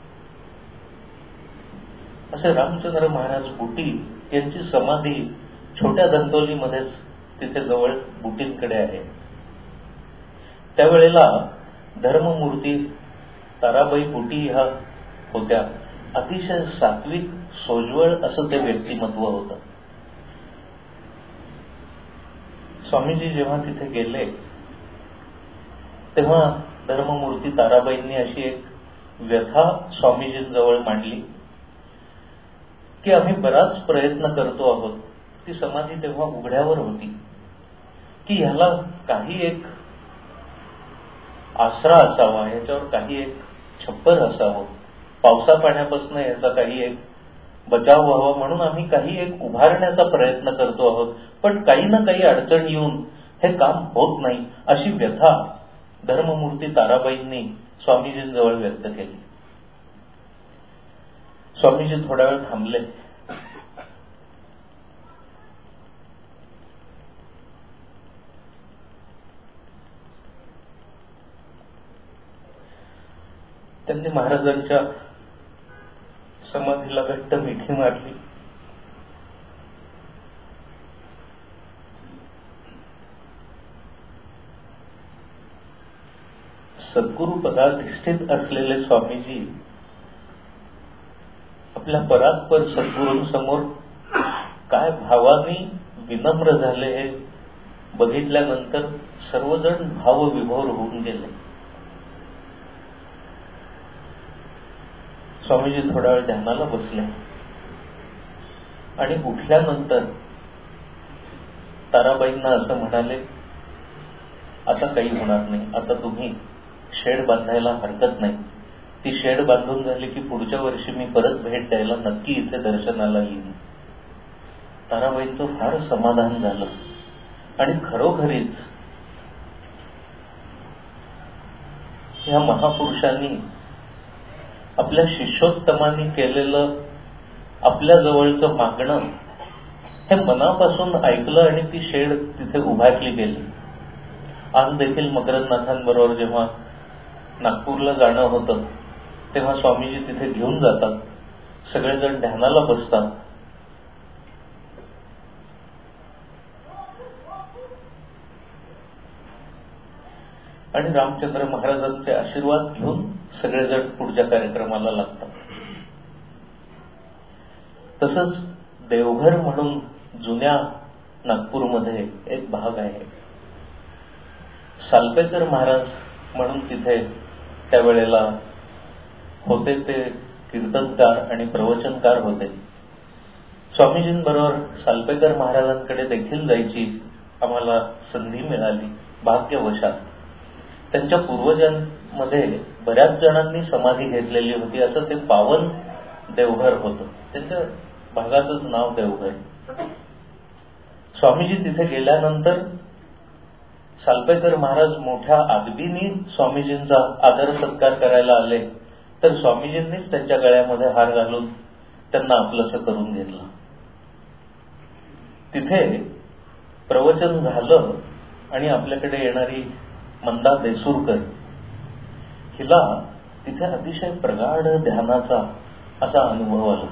असे रामचंद्र महाराज बुटी यांची समाधी छोट्या धंतोलीमध्येच तिथे जवळ बुटींकडे आहे. त्यावेळेला धर्ममूर्ती ताराबाई बुटी ह्या होत्या. अतिशय सात्विक सोज्वळ असं ते व्यक्तिमत्व होतं. स्वामीजी जेव्हा तिथे गेले तेव्हा धर्ममूर्ती ताराबाईंनी अशी एक व्यथा स्वामीजींजवळ मांडली की आम्ही बराच प्रयत्न करतो आहोत. ती समाधी तेव्हा उघड्यावर होती की ह्याला काही एक आसरा असावा, ह्याच्यावर काही एक छप्पर असावं, पावसा पाण्यापासून याचा काही एक बचाव व्हावा म्हणून आम्ही काही एक उभारण्याचा प्रयत्न करतो आहोत, पण काही ना काही अडचण येऊन हे काम होत नाही, अशी व्यथा धर्ममूर्ती ताराबाईंनी स्वामीजींजवळ व्यक्त केली. स्वामीजी थोडा वेळ थांबले. त्यांनी महाराजांच्या समाधीला घट्ट मिठी मारली. सद्गुरु पदाधिष्ठित असलेले स्वामीजी आपल्या परात्पर सद्गुरूंसमोर काय भावाने विनम्र झाले हे बघितल्यानंतर सर्वजण भावविभोर होऊन गेले. स्वामीजी थोडा वेळ ध्यानाला बसले आणि उठल्यानंतर ताराबाईंना असं म्हणाले, आता काही होणार नाही, आता तुम्ही शेड बांधायला हरकत नाही. ती शेड बांधून झाली की पुढच्या वर्षी मी परत भेट द्यायला नक्की इथे दर्शनाला येईन. ताराबाईंचं फार समाधान झालं आणि खरोखरीच ह्या महापुरुषांनी आपल्या शिष्योत्तमांनी केलेलं आपल्या जवळचं मागणं हे मनापासून ऐकलं आणि ती शेड तिथे उभारली गेली. आज देखील मकरंदनाथांबरोबर जेव्हा नागपूरला जाणं होतं तेव्हा स्वामीजी तिथे घेऊन जातात, सगळेजण ध्यानाला बसतात. आणि रामचंद्र महाराजांचे आशीर्वाद घेऊन सगळेजण पुढच्या कार्यक्रमाला लागतात. तसंच देवघर म्हणून जुन्या नागपूरमध्ये एक भाग आहे. सालपेकर महाराज म्हणून तिथे त्यावेळेला होते ते कीर्तनकार आणि प्रवचनकार होते. स्वामीजींबरोबर सालपेकर महाराजांकडे देखील जायची आम्हाला संधी मिळाली भाग्यवशात. त्यांच्या पूर्वजांमध्ये बऱ्याच जणांनी समाधी घेतलेली होती. असं ते पावन देवघर होतं. त्यांच्या भागाचंच नाव देवघर. स्वामीजी तिथे गेल्यानंतर सालपेकर महाराज मोठ्या आदबीनी स्वामीजींचा आदर सत्कार करायला आले, तर स्वामीजींनीच त्यांच्या गळ्यामध्ये हार घालून त्यांना आपलंसं करून घेतलं. तिथे प्रवचन झालं आणि आपल्याकडे येणारी मंदा देसूरकर, हिला तिथे अतिशय प्रगाढ ध्यानाचा असा अनुभव आला.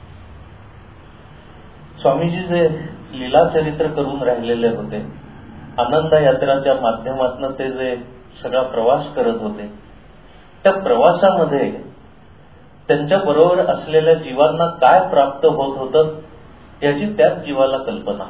स्वामीजी जे लीलाचरित्र करून राहिलेले होते, आनंद यात्राच्या माध्यमातून ते जे सगळा प्रवास करत होते, त्या प्रवासामध्ये त्यांच्या बरोबर असलेल्या जीवांना काय प्राप्त होत होतं याची त्याच जीवाला कल्पना.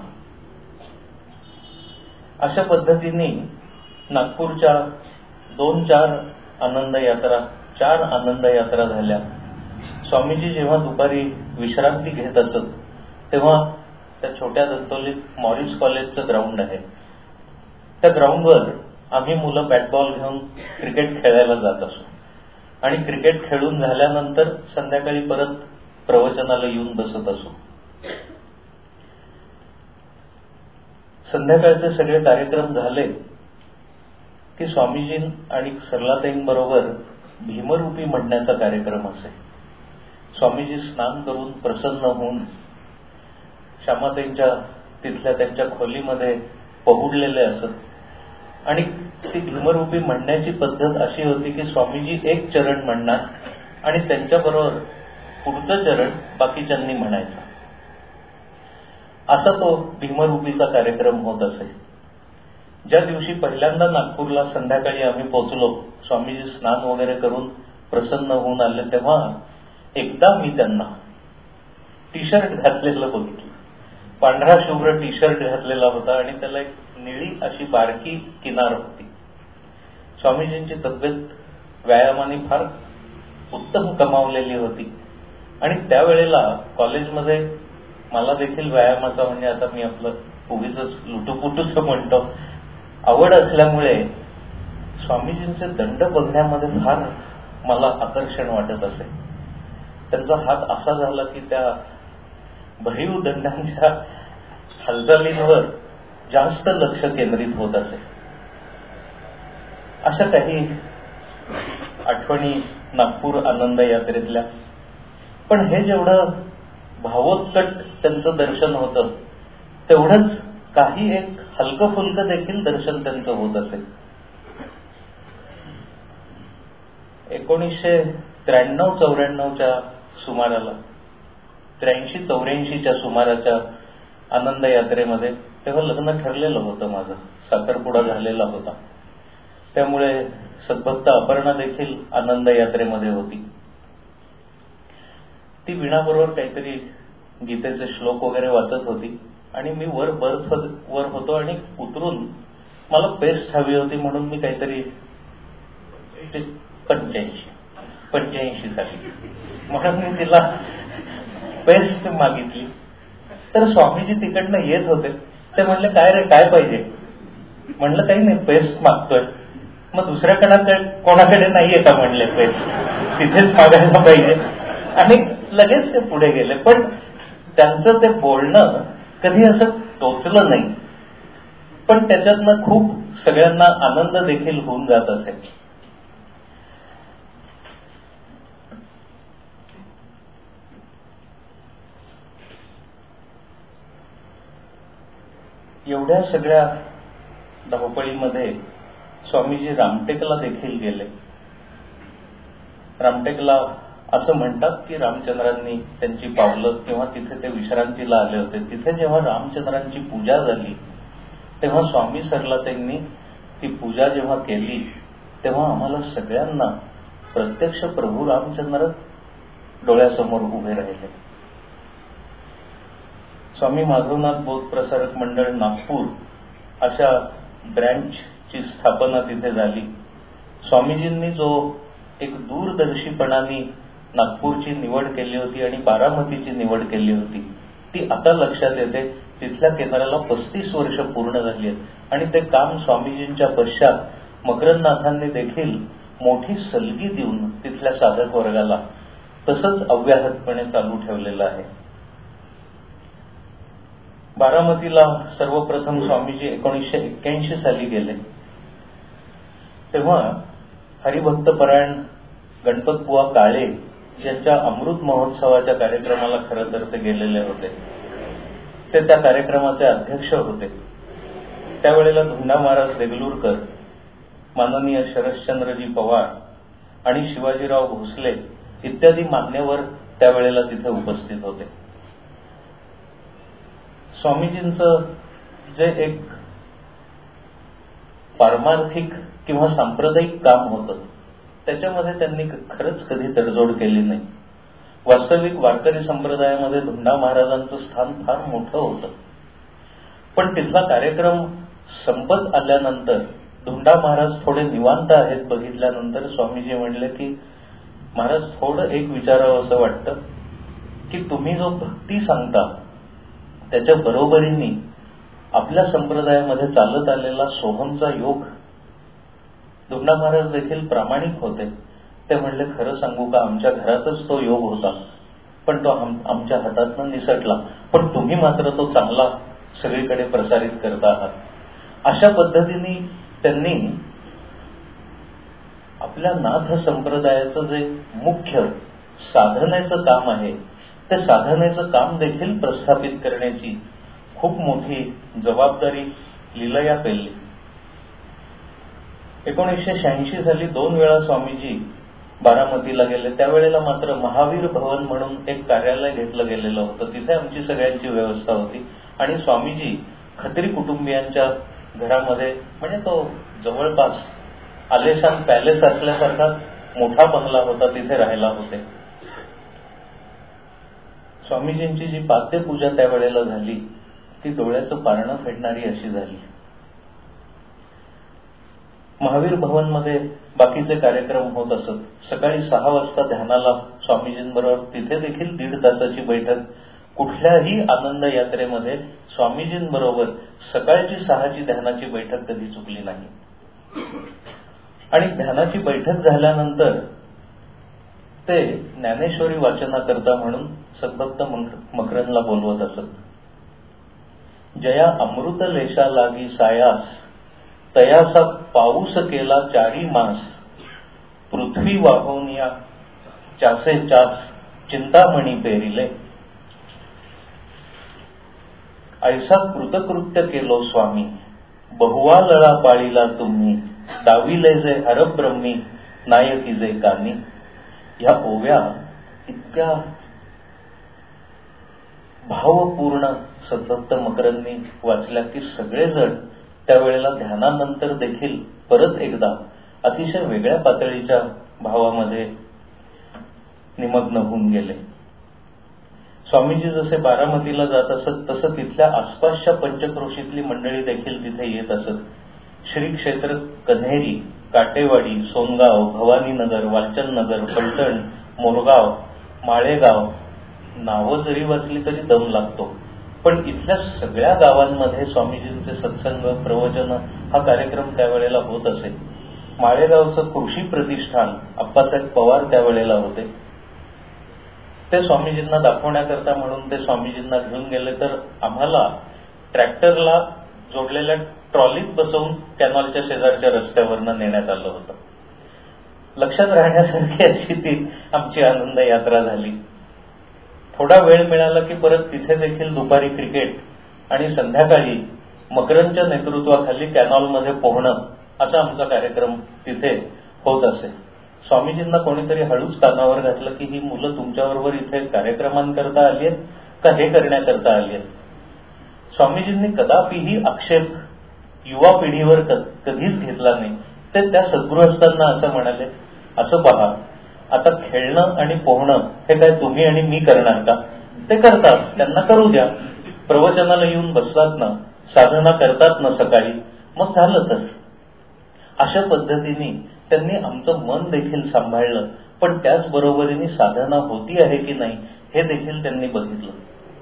अशा पद्धतीने नागपूरच्या दोन चार आनंद यात्रा चार आनंद यात्रा झाल्या. स्वामीजी जेव्हा दुपारी विश्रांती घेत असत तेव्हा त्या छोट्या दंतोलीत मॉरिस कॉलेजचं ग्राउंड आहे, त्या ग्राउंडवर आम्ही मुलं बॅटबॉल घेऊन क्रिकेट खेळायला जात असो आणि क्रिकेट खेळून झाल्यानंतर संध्याकाळी परत प्रवचनाला येऊन बसत असो. संध्याकाळचे सगळे कार्यक्रम झाले की स्वामीजी आणि सरलाताईंबरोबर भीमरूपी म्हणण्याचा कार्यक्रम असे. स्वामीजी स्नान करून प्रसन्न होऊन श्यामाताईंच्या तिथल्या त्यांच्या खोलीमध्ये पहुडलेले असत आणि ती भीमरूपी म्हणण्याची पद्धत अशी होती की स्वामीजी एक चरण म्हणणार आणि त्यांच्याबरोबर पुढचं चरण बाकीच्यांनी म्हणायचं. असा तो भीमरूपीचा कार्यक्रम होत असे. ज्या दिवशी पहिल्यांदा नागपूरला संध्याकाळी आम्ही पोहोचलो, स्वामीजी स्नान वगैरे करून प्रसन्न होऊन आले, तेव्हा एकदा मी त्यांना टी शर्ट घातलेलं बघितलं. पांढरा शुभ्र टी शर्ट घातलेला होता आणि त्याला एक निळी अशी बारकी किनार होती. स्वामीजींची तब्येत व्यायामाने फार उत्तम कमावलेली होती आणि त्यावेळेला कॉलेजमध्ये मला देखील व्यायामाचा, म्हणजे आता मी आपलं उगीच लुटूपुटूच म्हणतो, आवड असल्यामुळे स्वामीजींचे दंड बघण्यामध्ये फार मला आकर्षण वाटत असे. त्यांचा हात असा झाला की त्या भरीव दंडांच्या हालचालींवर जास्त लक्ष केंद्रित होत असे. अशा काही आठवणी नागपूर आनंद यात्रेतल्या. पण हे जेवढं भावोत्कट त्यांचं दर्शन होतं, तेवढंच काही एक हलकं फुलकं देखील दर्शन त्यांचं होत असेल. एकोणीसशे त्र्याण्णव चौऱ्याण्णवच्या सुमाराला, त्र्याऐंशी चौऱ्याऐंशीच्या सुमाराच्या आनंद यात्रेमध्ये, तेव्हा लग्न ठरलेलं होतं माझं, साखरपुडा झालेला होता. त्यामुळे सद्भक्त अपर्णा देखील आनंद यात्रेमध्ये होती. ती वीणाबरोबर काहीतरी गीतेचे श्लोक वगैरे वाचत होती आणि मी वर बर्थ वर होतो आणि उतरून मला पेस्ट हवी होती म्हणून मी काहीतरी पंच्याऐंशी पंच्याऐंशी साठी म्हणून मी तिला पेस्ट मागितली. तर स्वामीजी तिकडनं येत होते. ते म्हणले, काय रे, काय पाहिजे? म्हणलं काही नाही, पेस्ट मागतोय. मग दुसऱ्या कणाकडे कोणाकडे नाहीये का म्हणले पेस्ट, तिथेच मागायला पाहिजे. आणि लगेच ते पुढे गेले. पण त्यांचं ते बोलणं कधी असं टोचलं नाही, पण त्याच्यातनं खूप सगळ्यांना आनंद देखील होऊन जात असे. एवढ्या सगळ्या धावपळीमध्ये स्वामीजी रामटेकला देखील गेले. रामटेकला असं म्हणतात की रामचंद्रांनी त्यांची पावलं किंवा तिथे ते विश्रांतीला आले होते. तिथे जेव्हा रामचंद्रांची पूजा झाली तेव्हा स्वामी सरलाताईंनी ती पूजा जेव्हा केली तेव्हा आम्हाला सगळ्यांना प्रत्यक्ष प्रभू रामचंद्र डोळ्यासमोर उभे राहिले. स्वामी माधवनाथ बोध प्रसारक मंडळ नागपूर अशा ब्रँचची स्थापना तिथे झाली. स्वामीजींनी जो एक दूरदर्शीपणाने नागपूरची निवड केली होती आणि बारामतीची निवड केली होती ती आता लक्षात येते. तिथल्या केंद्राला पस्तीस वर्ष पूर्ण झाली आहेत आणि ते काम स्वामीजींच्या पश्चात मकरंदनाथांनी देखील मोठी सलगी देऊन तिथल्या साधक वर्गाला तसंच अव्याहतपणे चालू ठेवलेलं आहे. बारामतीला सर्वप्रथम स्वामीजी एकोणीसशे एक्क्याऐंशी साली गेले. तेव्हा हरिभक्तपरायण गणपतबुवा काळे यांच्या अमृत महोत्सवाच्या कार्यक्रमाला खरं तर ते गेलेले होते. ते त्या कार्यक्रमाचे अध्यक्ष होते. त्यावेळेला धुंडा महाराज देगलूरकर, माननीय शरश्चंद्रजी पवार आणि शिवाजीराव भोसले इत्यादी मान्यवर त्यावेळेला तिथे उपस्थित होते. स्वामीजींचं जे एक पारमार्थिक किंवा सांप्रदायिक काम होतं त्याच्यामध्ये त्यांनी खरंच कधी तडजोड केली नाही. वास्तविक वारकरी संप्रदायामध्ये धुंडा महाराजांचं स्थान फार मोठं होतं. पण तिथला कार्यक्रम संपत आल्यानंतर धुंडा महाराज थोडे निवांत आहेत बघितल्यानंतर स्वामीजी म्हणले की महाराज थोडं एक विचारावं असं वाटतं की तुम्ही जो भक्ती सांगता त्याच्या बरोबरीने आपल्या संप्रदायामध्ये चालत आलेला सोहमचा योग. धुंडा महाराज देखील प्रामाणिक होते. ते म्हणले खरं सांगू का आमच्या घरातच तो योग होता पण तो आमच्या हातातनं निसटला, पण तुम्ही मात्र तो चांगला सगळीकडे प्रसारित करता आहात. अशा पद्धतीने त्यांनी आपल्या नाथ संप्रदायाचं जे मुख्य साधनेचं काम आहे ते साधनेचं काम देखील प्रस्थापित करण्याची खूप मोठी जबाबदारी लीलया पेलली. एकोणीसशे शहाऐंशी साली दोन वेळा स्वामीजी बारामतीला गेले. त्यावेळेला मात्र महावीर भवन म्हणून एक कार्यालय घेतलं गेलेलं होतं. तिथे आमची सगळ्यांची व्यवस्था होती आणि स्वामीजी खत्री कुटुंबियांच्या घरामध्ये म्हणजे तो जवळपास आलेशान पॅलेस असल्यासारखाच मोठा बंगला होता तिथे राहायला होते. स्वामीजींची जी पाद्यपूजा त्यावेळेला झाली ती डोळ्याचं पारणं फेडणारी अशी झाली. महावीर भवनमध्ये बाकीचे कार्यक्रम होत असत. सकाळी सहा वाजता ध्यानाला स्वामीजींबरोबर तिथे देखील दीड तासाची बैठक. कुठल्याही आनंद यात्रेमध्ये स्वामीजींबरोबर सकाळची सहाची ध्यानाची बैठक कधी चुकली नाही. आणि ध्यानाची बैठक झाल्यानंतर ते ज्ञानेश्वरी वाचनाकरता म्हणून सद्भक्त मकरंदला बोलवत असत. जया अमृत लेशा लागी सायास तयासा पाऊस केला चारी मास पृथ्वी वाहूनिया चासे चास चिंतामणी पेरिले ऐसा कृतकृत्य केलो स्वामी बहुवा लळा पाळीला तुम्ही दाविले जे हरब्रह्मी नायकी जे कानी. या ओव्या इतक्या भावपूर्ण सद्भक्त मकरंदनी वाचल्या की सगळेजण त्यावेळेला ध्यानानंतर देखील परत एकदा अतिशय वेगळ्या पातळीच्या भावामध्ये निमग्न होऊन गेले. स्वामीजी जसे बारामतीला जात असत तसं तिथल्या आसपासच्या पंचक्रोशीतली मंडळी देखील तिथे येत असत. श्री क्षेत्र कन्हेरी, काटेवाडी, सोनगाव, भवानीनगर, वालचंदनगर, फलटण, मोरगाव, माळेगाव नावं जरी वाचली तरी दम लागतो. पण इथल्या सगळ्या गावांमध्ये स्वामीजींचे सत्संग प्रवचन हा कार्यक्रम त्यावेळेला होत असे. माळेगावचं कृषी प्रतिष्ठान अप्पासाहेब पवार त्यावेळेला होते. ते स्वामीजींना दाखवण्याकरता म्हणून ते स्वामीजींना घेऊन गेले तर आम्हाला ट्रॅक्टरला जोडलेल्या ट्रॉलीत बसवून कॅनॉलच्या शेजारच्या रस्त्यावरनं नेण्यात आलं होतं. लक्षात राहण्यासारखी अशी ती आमची आनंद यात्रा झाली. थोडा वेळ मिळाला की परत तिथे देखील दुपारी क्रिकेट आणि संध्याकाळी मकरंदच्या नेतृत्वाखाली कॅनॉलमध्ये पोहणं असा आमचा कार्यक्रम तिथे होत असे. स्वामीजींना कोणीतरी हळूच कानावर घातलं की ही मुलं तुमच्याबरोबर इथे कार्यक्रमांकरता आली आहेत का हे करण्याकरता आली आहेत. स्वामीजींनी कदापिही आक्षेप युवा पिढीवर कधीच घेतला नाही. ते त्या सद्गृहस्थांना असं म्हणाले, असं पहा आता खेळणं आणि पोहणं हे काय तुम्ही आणि मी करणार का? ते करतात, त्यांना करू द्या. प्रवचनाला येऊन बसतात ना, साधना करतात ना सकाळी, मग झालं तर. अशा पद्धतीने त्यांनी आमचं मन देखील सांभाळलं, पण त्याचबरोबरीने साधना होती आहे की नाही हे देखील त्यांनी बघितलं.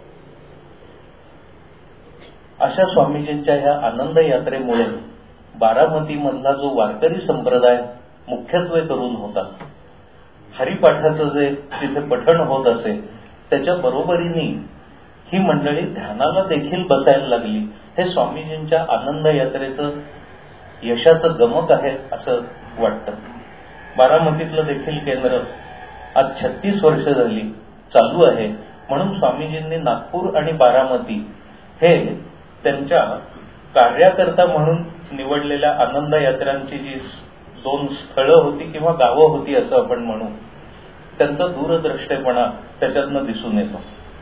अशा स्वामीजींच्या ह्या आनंद यात्रेमुळे बारामतीमधला जो वारकरी संप्रदाय मुख्यत्वे करून होता, हरिपाठाचं जे तिथे पठण होत असे त्याच्या बरोबरीने ही मंडळी ध्यानाला देखील बसायला लागली. हे स्वामीजींच्या आनंद यात्रेचं यशाचं गमक आहे असं वाटतं. बारामतीतलं देखील केंद्र आज छत्तीस वर्ष झाली चालू आहे, म्हणून स्वामीजींनी नागपूर आणि बारामती हे त्यांच्या कार्यकर्ता म्हणून निवडलेल्या आनंद यात्रांची जी दोन स्थळं होती किंवा गावं होती असं आपण म्हणू, त्यांचा दूरदृष्टेपणा त्याच्यातनं दिसून येतो.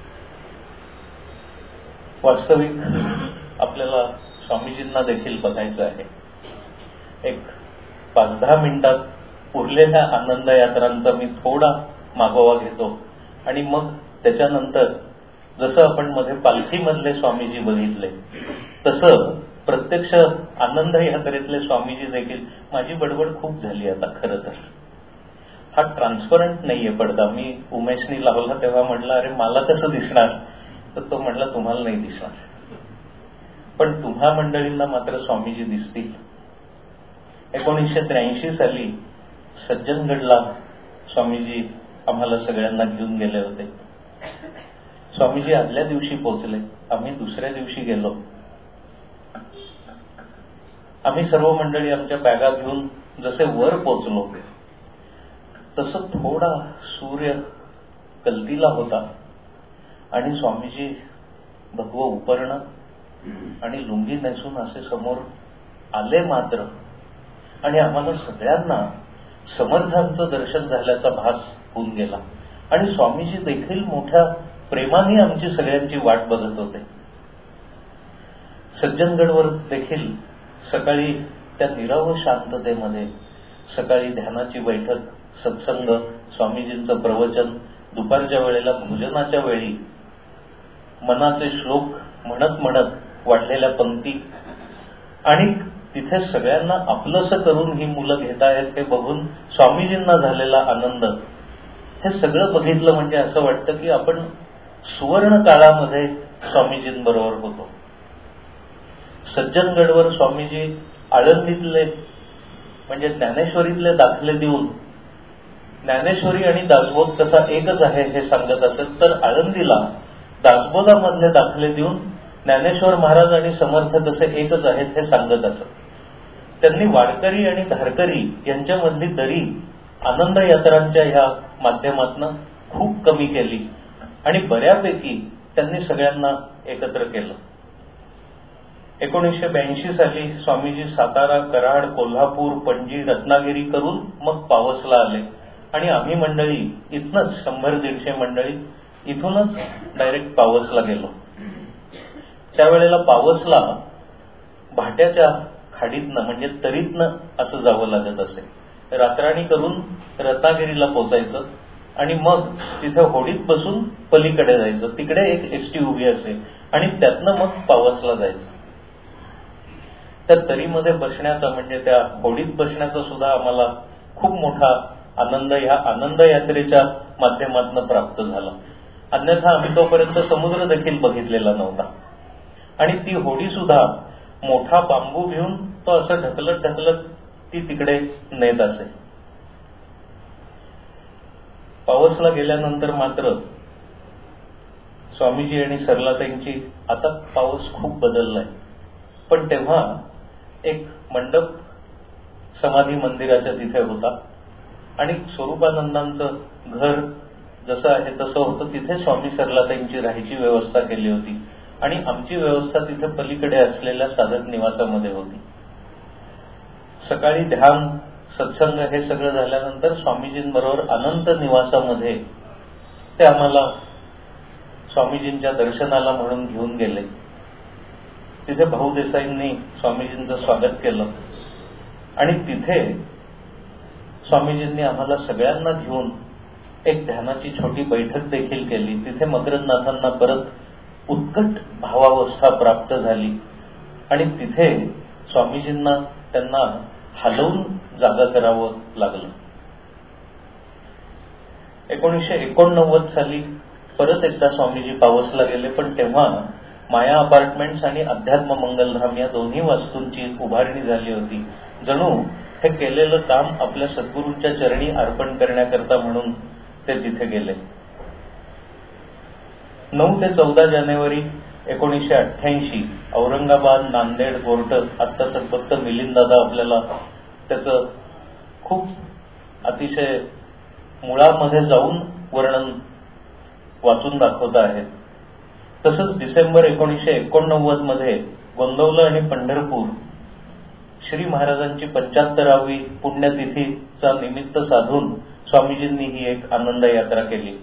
वास्तविक आपल्याला स्वामीजींना देखील बघायचं आहे. एक पाच दहा मिनिटात उरलेल्या आनंद यात्रांचा मी थोडा मागोवा घेतो आणि मग त्याच्यानंतर जसं आपण मध्ये पालखीमधले स्वामीजी बघितले तसं प्रत्यक्ष आनंद यात्रेतले स्वामीजी देखील. माझी बडबड खूप झाली आता. खरं तर हा ट्रान्सपरंट नाहीये पडदा. मी उमेशनी लावला तेव्हा म्हटलं अरे मला कसं दिसणार, तर तो म्हटला तुम्हाला नाही दिसणार, पण तुम्हा मंडळींना मात्र स्वामीजी दिसतील. एकोणीसशे त्र्याऐंशी साली सज्जनगडला स्वामीजी आम्हाला सगळ्यांना घेऊन गेले होते. स्वामीजी आदल्या दिवशी पोहोचले, आम्ही दुसऱ्या दिवशी गेलो. आम्ही सर्व मंडळी आमच्या बॅगा घेऊन जसे वर पोहोचलो तसं थोडा सूर्य कलतीला होता आणि स्वामीजी भगवं उपरणं आणि लुंगी नेसून असे समोर आले मात्र, आणि आम्हाला सगळ्यांना समर्थांचं दर्शन झाल्याचा भास होऊन गेला. आणि स्वामीजी देखील मोठ्या प्रेमाने आमची सगळ्यांची वाट बघत होते. सज्जनगडवर देखील सकाळी त्या निराव शांततेमध्ये सकाळी ध्यानाची बैठक, सत्संग, स्वामीजींचं प्रवचन, दुपारच्या वेळेला भोजनाच्या वेळी मनाचे श्लोक म्हणत म्हणत वाढलेल्या पंक्ती, आणि तिथे सगळ्यांना आपलंसं करून ही मुलं घेत आहेत हे बघून स्वामीजींना झालेला आनंद, हे सगळं बघितलं म्हणजे असं वाटतं की आपण सुवर्ण काळामध्ये स्वामीजींबरोबर होतो. सज्जनगडवर स्वामीजी आळंदीतले म्हणजे ज्ञानेश्वरीतले दाखले देऊन ज्ञानेश्वरी आणि दासबोध कसा एकच आहे हे सांगत असत, तर आळंदीला दासबोधामधले दाखले देऊन ज्ञानेश्वर महाराज आणि समर्थ कसे एकच आहेत हे सांगत असत. त्यांनी वारकरी आणि धारकरी यांच्यामधली दरी आनंद यात्रांच्या ह्या माध्यमातून खूप कमी केली आणि बऱ्यापैकी त्यांनी सगळ्यांना एकत्र केलं. एकोणीसशे ब्याऐंशी साली स्वामीजी सातारा, कराड, कोल्हापूर, पणजी, रत्नागिरी करून मग पावसला आले आणि आम्ही मंडळी इथनच शंभर दीडशे मंडळी इथूनच डायरेक्ट पावसला गेलो. त्यावेळेला पावसला भाट्याच्या खाडीतनं म्हणजे तरीतनं असं जावं लागत असे. रात्राणी करून रत्नागिरीला पोचायचं आणि मग तिथे होडीत बसून पलीकडे जायचं. तिकडे एक एसटी उभी असे आणि त्यातनं मग पावसला जायचं. त्या तरीमध्ये बसण्याचा म्हणजे त्या होडीत बसण्याचा सुद्धा आम्हाला खूप मोठा आनंद ह्या आनंद यात्रेच्या माध्यमातून प्राप्त झाला. अन्यथा आम्ही तोपर्यंत समुद्र देखील बघितलेला नव्हता. आणि ती होडी सुद्धा मोठा बांबू घेऊन तो असं ढकलत ढकलत ती तिकडे नेत असे. पावसला गेल्यानंतर मात्र स्वामीजी आणि सरलाताईंची आता पाऊस खूप बदललाय, पण तेव्हा एक मंडप समाधी मंदिराच्या तिथे होता आणि स्वरूपानंदांचं घर जसं आहे तसं होतं. तिथे स्वामी सरलाताईंची राहायची व्यवस्था केली होती आणि आमची व्यवस्था तिथे पलीकडे असलेल्या साधक निवासामध्ये होती. सकाळी ध्यान, सत्संग हे सगळं झाल्यानंतर स्वामीजींबरोबर अनंत निवासामध्ये ते आम्हाला स्वामीजींच्या दर्शनाला म्हणून घेऊन गेले. तिथे भाऊ देसाईंनी स्वामीजींचं स्वागत केलं आणि तिथे स्वामीजींनी आम्हाला सगळ्यांना घेऊन एक ध्यानाची छोटी बैठक देखील केली. तिथे मकरंदनाथांना परत उत्कट भावावस्था प्राप्त झाली आणि तिथे स्वामीजींना त्यांना हलवून जागा करावं लागलं. एकोणीसशे एकोणनव्वद साली परत एकदा स्वामीजी पावसला गेले, पण तेव्हा माया अपार्टमेंट्स आणि अध्यात्म मंगलधाम या दोन्ही वास्तूंची उभारणी झाली होती. जणू हे केलेलं काम आपल्या सद्गुरूंच्या चरणी अर्पण करण्याकरता म्हणून ते तिथे गेले. नऊ ते चौदा जानेवारी एकोणीसशे अठ्ठ्याऐंशी औरंगाबाद, नांदेड, गोरठण, आत्ता फक्त मिलिंददादा आपल्याला त्याचं खूप अतिशय मुळामध्ये जाऊन वर्णन वाचून दाखवत आहेत. तसंच डिसेंबर एकोणीसशे एकोणनव्वद मध्ये गोंदवलं आणि पंढरपूर श्री महाराजांची पंच्याहत्तरावी पुण्यतिथीचा निमित्त साधून स्वामीजींनी ही एक आनंद यात्रा केली.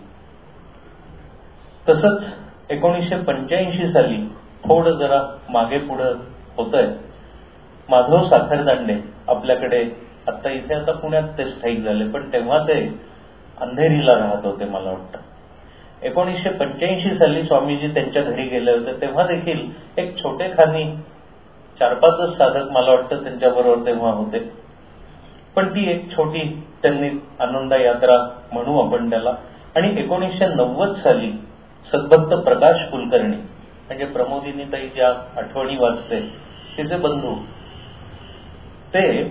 तसंच एकोणीसशे पंच्याऐंशी साली थोडं जरा मागे पुढं होतंय, माधव साखरदांडे आपल्याकडे आता इथे आता पुण्यात ते स्थायिक झाले, पण तेव्हा ते अंधेरीला राहत होते मला वाटतं. एकोणीसशे पंच्याऐंशी साली स्वामीजी त्यांच्या घरी गेले होते. तेव्हा देखील एक छोटे खानी चार पाचच साधक मला वाटतं त्यांच्याबरोबर तेव्हा होते, पण ती एक छोटी त्यांनी आनंद यात्रा म्हणू आपण त्याला. आणि एकोणीसशे नव्वद साली सद्भक्त प्रकाश कुलकर्णी म्हणजे प्रमोदिनीताई ज्या आठवणी वाचते तिचे बंधू, ते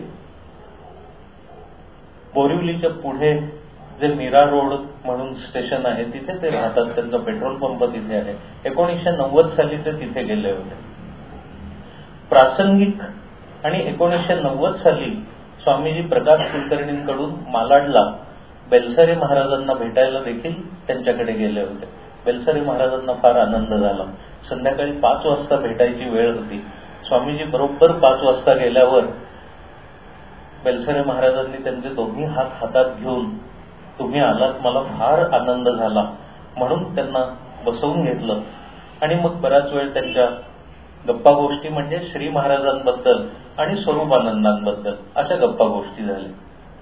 बोरिवलीच्या पुढे जे मीरा रोड म्हणून स्टेशन आहे तिथे ते राहतात, त्यांचा पेट्रोल पंप तिथे आहे. एकोणीसशे नव्वद साली ते तिथे गेले होते. प्रासंगिक आणि एकोणीसशे नव्वद साली स्वामीजी प्रकाश कुलकर्णींकडून मालाडला बेलसारे महाराजांना भेटायला देखील त्यांच्याकडे गेले होते. बेलसारे महाराजांना फार आनंद झाला. संध्याकाळी पाच वाजता भेटायची वेळ होती. स्वामीजी बरोबर पाच वाजता गेल्यावर बेलसारे महाराजांनी त्यांचे दोन्ही हात हातात घेऊन, तुम्ही आलात, मला फार आनंद झाला म्हणून त्यांना बसवून घेतलं. आणि मग बराच वेळ त्यांच्या गप्पा गोष्टी म्हणजे श्री महाराजांबद्दल आणि स्वरूपानंदांबद्दल अशा गप्पा गोष्टी झाल्या.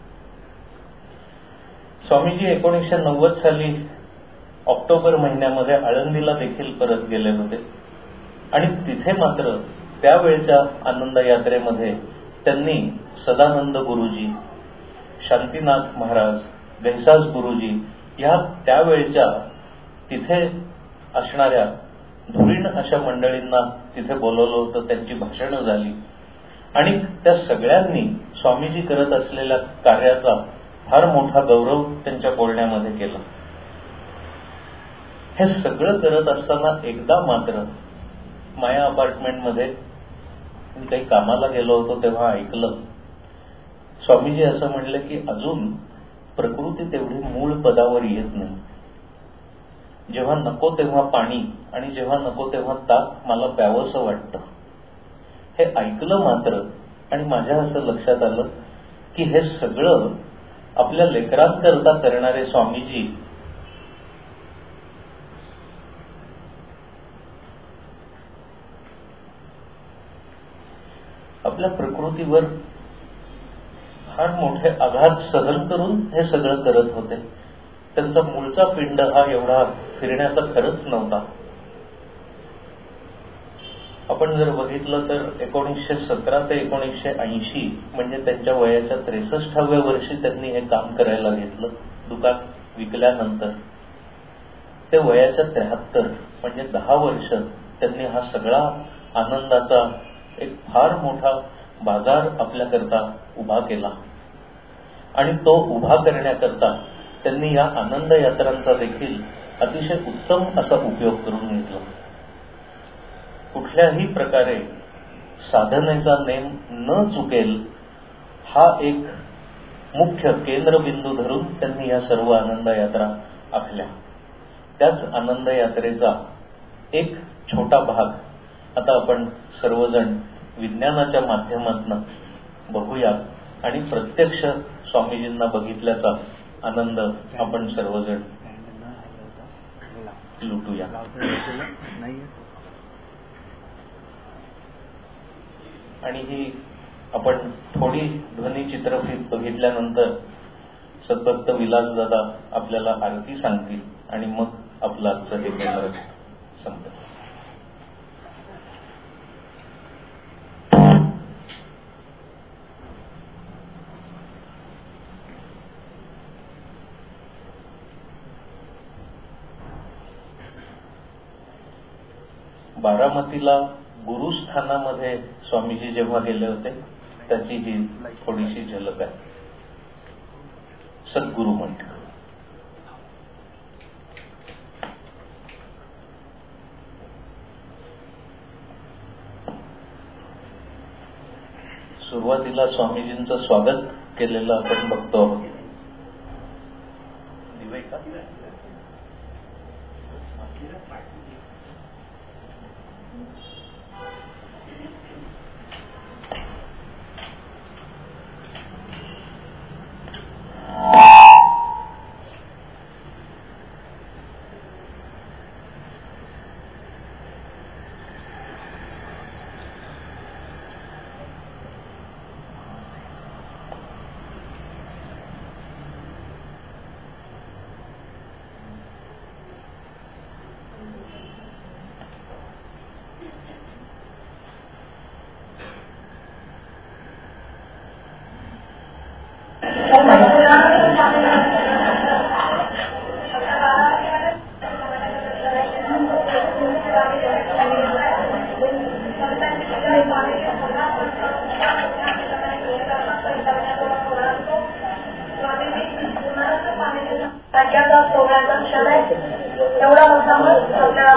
स्वामीजी एकोणीसशे नव्वद साली ऑक्टोबर महिन्यामध्ये आळंदीला देखील परत गेले होते. आणि तिथे मात्र त्यावेळच्या आनंद यात्रेमध्ये त्यांनी सदानंद गुरुजी, शांतीनाथ महाराज, बेहसाज गुरुजी या त्यावेळच्या तिथे असणाऱ्या धुरीण अशा मंडळींना तिथे बोलवलं होतं. त्यांची भाषणं झाली आणि त्या सगळ्यांनी स्वामीजी करत असलेल्या कार्याचा फार मोठा गौरव त्यांच्या बोलण्यामध्ये केला. हे सगळं करत असताना एकदा मात्र माया अपार्टमेंटमध्ये मी काही कामाला गेलो होतो तेव्हा ऐकलं, स्वामीजी असं म्हणले की अजून प्रकृती तेवढी मूळ पदावर येत नाही. जेव्हा नको तेव्हा पाणी आणि जेव्हा नको तेव्हा ताक मला प्यावंसं वाटतं. हे ऐकलं मात्र आणि माझ्या असं लक्षात आलं की हे सगळं आपल्या लेकरांकरता करणारे स्वामीजी आपल्या प्रकृतीवर फार मोठे आघात सहन करून हे सगळं करत होते. त्यांचा मूळचा पिंड हा एवढा फिरण्याचा खरंच नव्हता. आपण जर बघितलं तर एकोणीसशे सतरा ते एकोणीसशे ऐंशी म्हणजे त्यांच्या वयाच्या त्रेसष्टाव्या वर्षी त्यांनी हे काम करायला घेतलं. दुकान विकल्यानंतर ते वयाच्या त्र्याहत्तर म्हणजे दहा वर्ष त्यांनी हा सगळा आनंदाचा एक फार मोठा बाजार आपल्याकरता उभा केला. आणि तो उभा करण्याकरता त्यांनी या आनंद यात्रांचा देखील अतिशय उत्तम असा उपयोग करून घेतला. कुठल्याही प्रकारे साधनेचा नेम न चुकेल हा एक मुख्य केंद्रबिंदू धरून त्यांनी या सर्व आनंद यात्रा आखल्या. त्याच आनंद यात्रेचा एक छोटा भाग आता आपण सर्वजण विज्ञानाच्या माध्यमातून बघूया आणि प्रत्यक्ष स्वामीजींना बघितल्याचा आनंद आपण सर्वजण लुटूया. आणि ही आपण थोडी ध्वनिचित्रफीत बघितल्यानंतर सद्भक्त विलासदादा आपल्याला आरती सांगतील आणि मग आपलं आजचं हे केंद्र संपतं. बारामतीला गुरुस्थानामध्ये स्वामीजी जेव्हा गेले होते त्याची ही थोडीशी झलक आहे. सद्गुरू म्हणतात. सुरुवातीला स्वामीजींचं स्वागत केलेलं आपण बघतो. एवढा मोठा आपल्या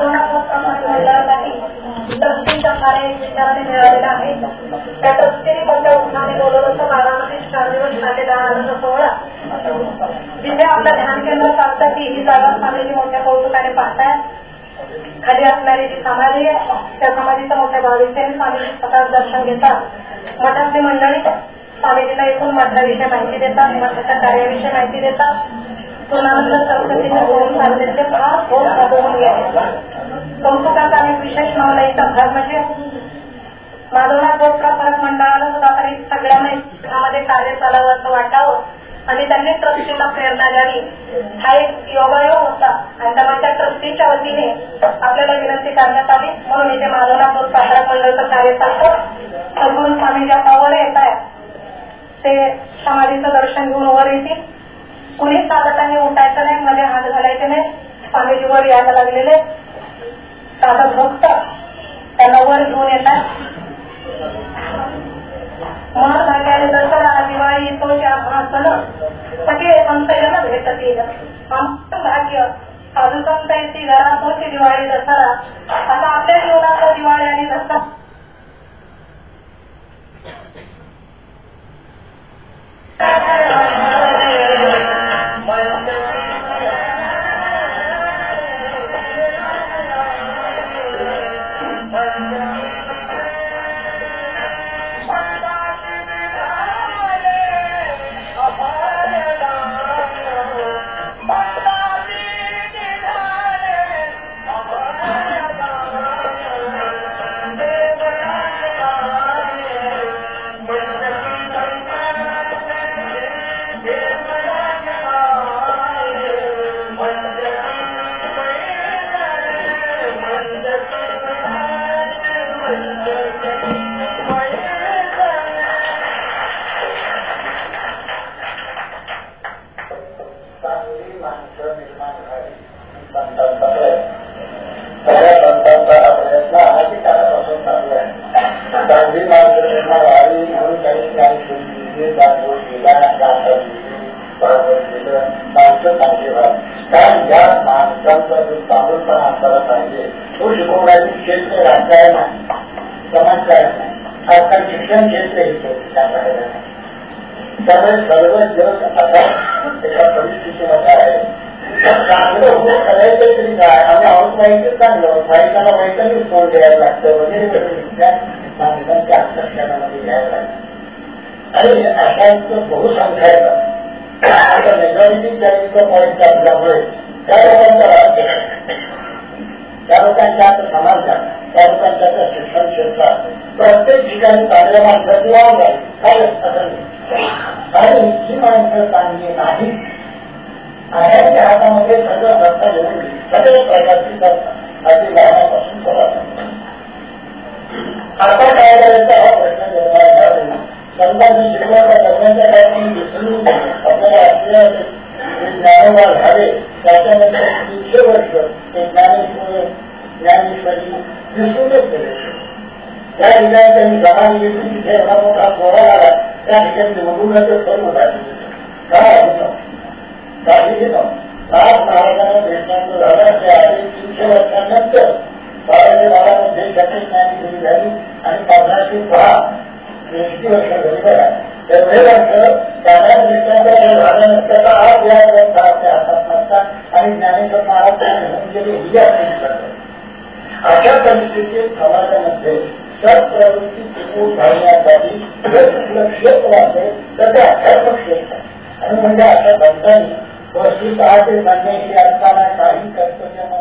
ट्रस्टींच्या कार्य विचाराने मिळालेला आहे. त्या ट्रस्टीने कोणत्या उत्साहाने बोलवलं तर बारामती चार दिवस झालेला आनंद सोहळा जिथे आपलं ध्यान केंद्र चालतं ती ही जागा स्वामीजी मोठ्या कौतुकाने पाहतायत. खाली असणारी जी समाधी आहे त्या समाधीचं मोठ्या भाविकांनी स्वामीजी स्वतः दर्शन घेतात. मठातली मंडळी स्वामीजीला एकूण मठाविषयी माहिती देतात, मठाच्या कार्याविषयी माहिती देतात. पूर्णानंद सरस्वतीने बोलून सांगितले फार खूप अनुभवून गेले. कौतुकाचा अनेक विशेष नवलाईचा भाग म्हणजे माधवनाथ प्रसारक मंडळाला सुद्धा तरी सगळ्यांना त्यामध्ये कार्य चालावं असं वाटावं आणि त्यांनी ट्रस्टीला प्रेरणा द्यावी हा एक योगायोग होता. आणि त्यामुळे त्या ट्रस्टीच्या वतीने आपल्याला विनंती करण्यात आली. म्हणून इथे माधवनाथ प्रसारक मंडळाचं कार्य चालतं. सद्गुरू स्वामी ज्या पावर येत आहे ते समाधीचं दर्शन घेऊन वर येतील. कुणी साधकांनी उठायचं नाही, मध्ये हात घालायचे नाही. स्वामीजीवर यायला लागलेले साधक भक्त त्यांना वर घेऊन येतात. मन भाग्याने दसरा दिवाळी तो हा सण सगळे संतयला भेटत येईल. आमचं भाग्य साधू संतांची घरात होती दिवाळी दसरा. आता आपल्या जीवनातलं दिवाळी आणि दसरा शिक्षण क्षेत्र त्यामुळे सर्व जग आता एका परिस्थितीमध्ये आहे. चांगलं होतं करायचं तरी काय आणि आहोत माहिती चांगलं माहिताना माहिती फोन द्यायला लागतं वगैरे माणसांच्या आकर्षणामध्ये घ्यायला लागतं. आणि अशा बहुसंख्या येतात. आता मेजॉरिटी चाळीसचा पॉईंट असल्यामुळे त्या लोकांचा त्या लोकांच्या आता समाजात त्या लोकांच्या त्या शिक्षण क्षेत्रात प्रत्येक ठिकाणी चांगल्या माणसाची वाव आहे काय असं आणि ही माणसं चांगली नाही. आयांच्या हातामध्ये सगळं सत्ता घेऊन सगळ्या प्रकारची सत्ता अगदी लहानापासून करत. आता काय करायचा हा प्रश्न निर्माण झाला. समजा मी शिकवता लग्नाच्या काळात विसरून आपल्याला असलेल्या ज्ञानोबा झाले त्याच्यानंतर तीनशे वर्ष ते ज्ञानेश्वर ज्ञानेश्वरी दिसूनच केले. त्या ठिकाणी त्यांनी गहाणी घेतली, तिथे एवढा मोठा सोहळा आला, त्या ठिकाणी मधुराचं सर्व दाखवलं. काय होतं काही घेतं राज महाराजांना भेटण्याचं झालं. ते आधी तीनशे वर्षांनंतर बाराशे बारामध्ये त्याची ज्ञानी सुरू झाली आणि पंधराशे सहा ऐंशी वर्ष झाली. बघा एवढे वर्ष त्याला भेटण्याचं झालं त्याचा आज या ग्रंथाच्या हातात नसतात आणि ज्ञानेश्वर महाराज घेऊन गेले ही आपली. अशा परिस्थितीत समाजामध्ये सत्प्रवृत्ती टिकून घालण्यासाठी जर कुठलं क्षेत्र असेल तर ते अध्यात्म क्षेत्र आणि म्हणजे अशा भक्तांनी वस्तू पाहते म्हणण्याची असताना काही कर्तव्य नसतं.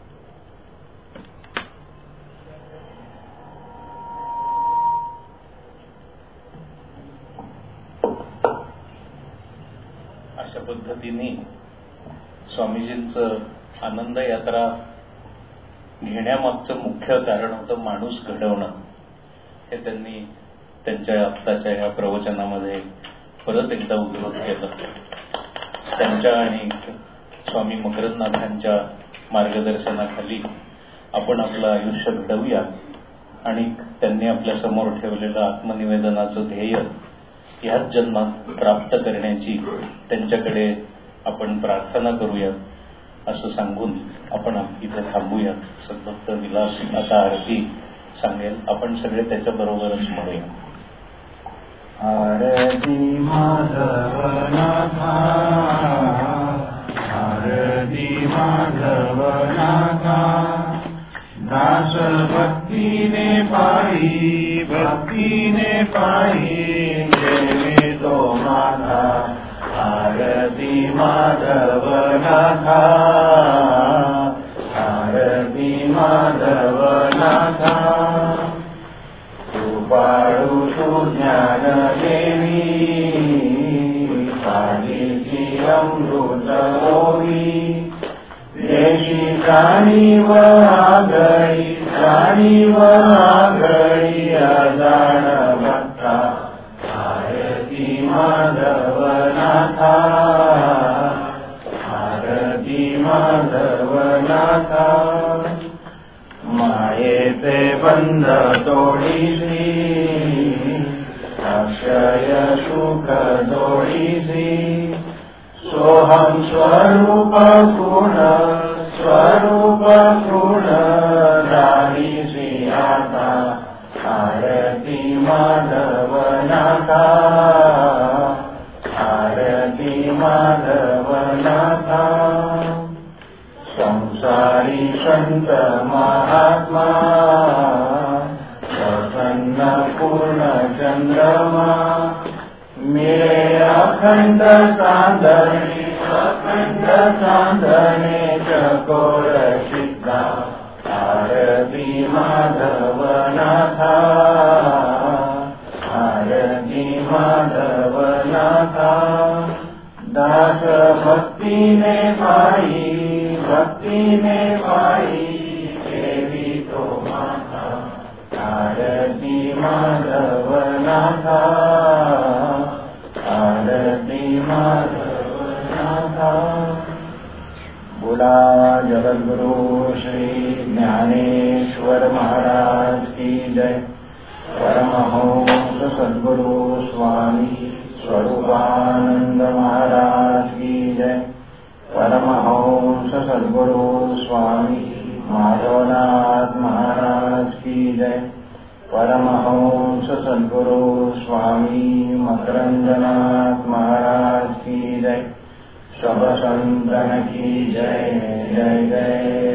अशा पद्धतीने स्वामीजींचं आनंद यात्रा घेण्यामागचं मुख्य कारण होतं माणूस घडवणं. हे त्यांनी त्यांच्या आत्ताच्या या प्रवचनामध्ये परत एकदा उद्धृत केलं. त्यांच्या आणि स्वामी मकरंदनाथांच्या मार्गदर्शनाखाली आपण आपलं आयुष्य घडवूया आणि त्यांनी आपल्या समोर ठेवलेलं आत्मनिवेदनाचं ध्येय ह्याच जन्मात प्राप्त करण्याची त्यांच्याकडे आपण प्रार्थना करूया असं सांगून आपण इथे थांबूया. सद्भक्त विलास आता आरती सांगेल, आपण सगळे त्याच्या बरोबरच म्हणूया. आरती माधवनाथा, आरती माधवनाथा, दास भक्तीने पायी भक्तीने पायी देवे तो माझा. आरती माधवनाथा, आरती माधवनाथा, कृपाळू तू ज्ञान देवी, पालिसी अमृत ओवी, देशी जाणीव आगळी जाणीव आगळी अजाण भक्ता. आरती माधवनाथा, आरती माधवनाथा, मायेचे बंध तोडीसी, अक्षय सुख जोडीसी, सोहम स्वरूप गुण स्वरूप गुण जाणीसी आता. आरती माधवनाथा, आरती माधवनाथा, संसारी संत महात्मा, प्रसन्न पूर्ण चंद्रमा, मिळे अखंड चांदणी अखंड चांदणे चकोर चित्ता. आरती माधवनाथा, आरती माधवनाथा, दास भक्तीने पायी भक्तीने पायी देवी तो माता. आरती माधवनाथा, आरती माधवनाथा. बोला जगद्गुरु श्री ज्ञानेश्वर महाराज की जय. परमहंस सद्गुरु स्वामी स्वरूपानंद महाराज की जय. परमहंस सद्गुरु स्वामी माधवनाथ महाराज की जय. परमहंस सद्गुरु स्वामी मकरंदनाथ महाराज की जय. सब संतन की जय जय जय.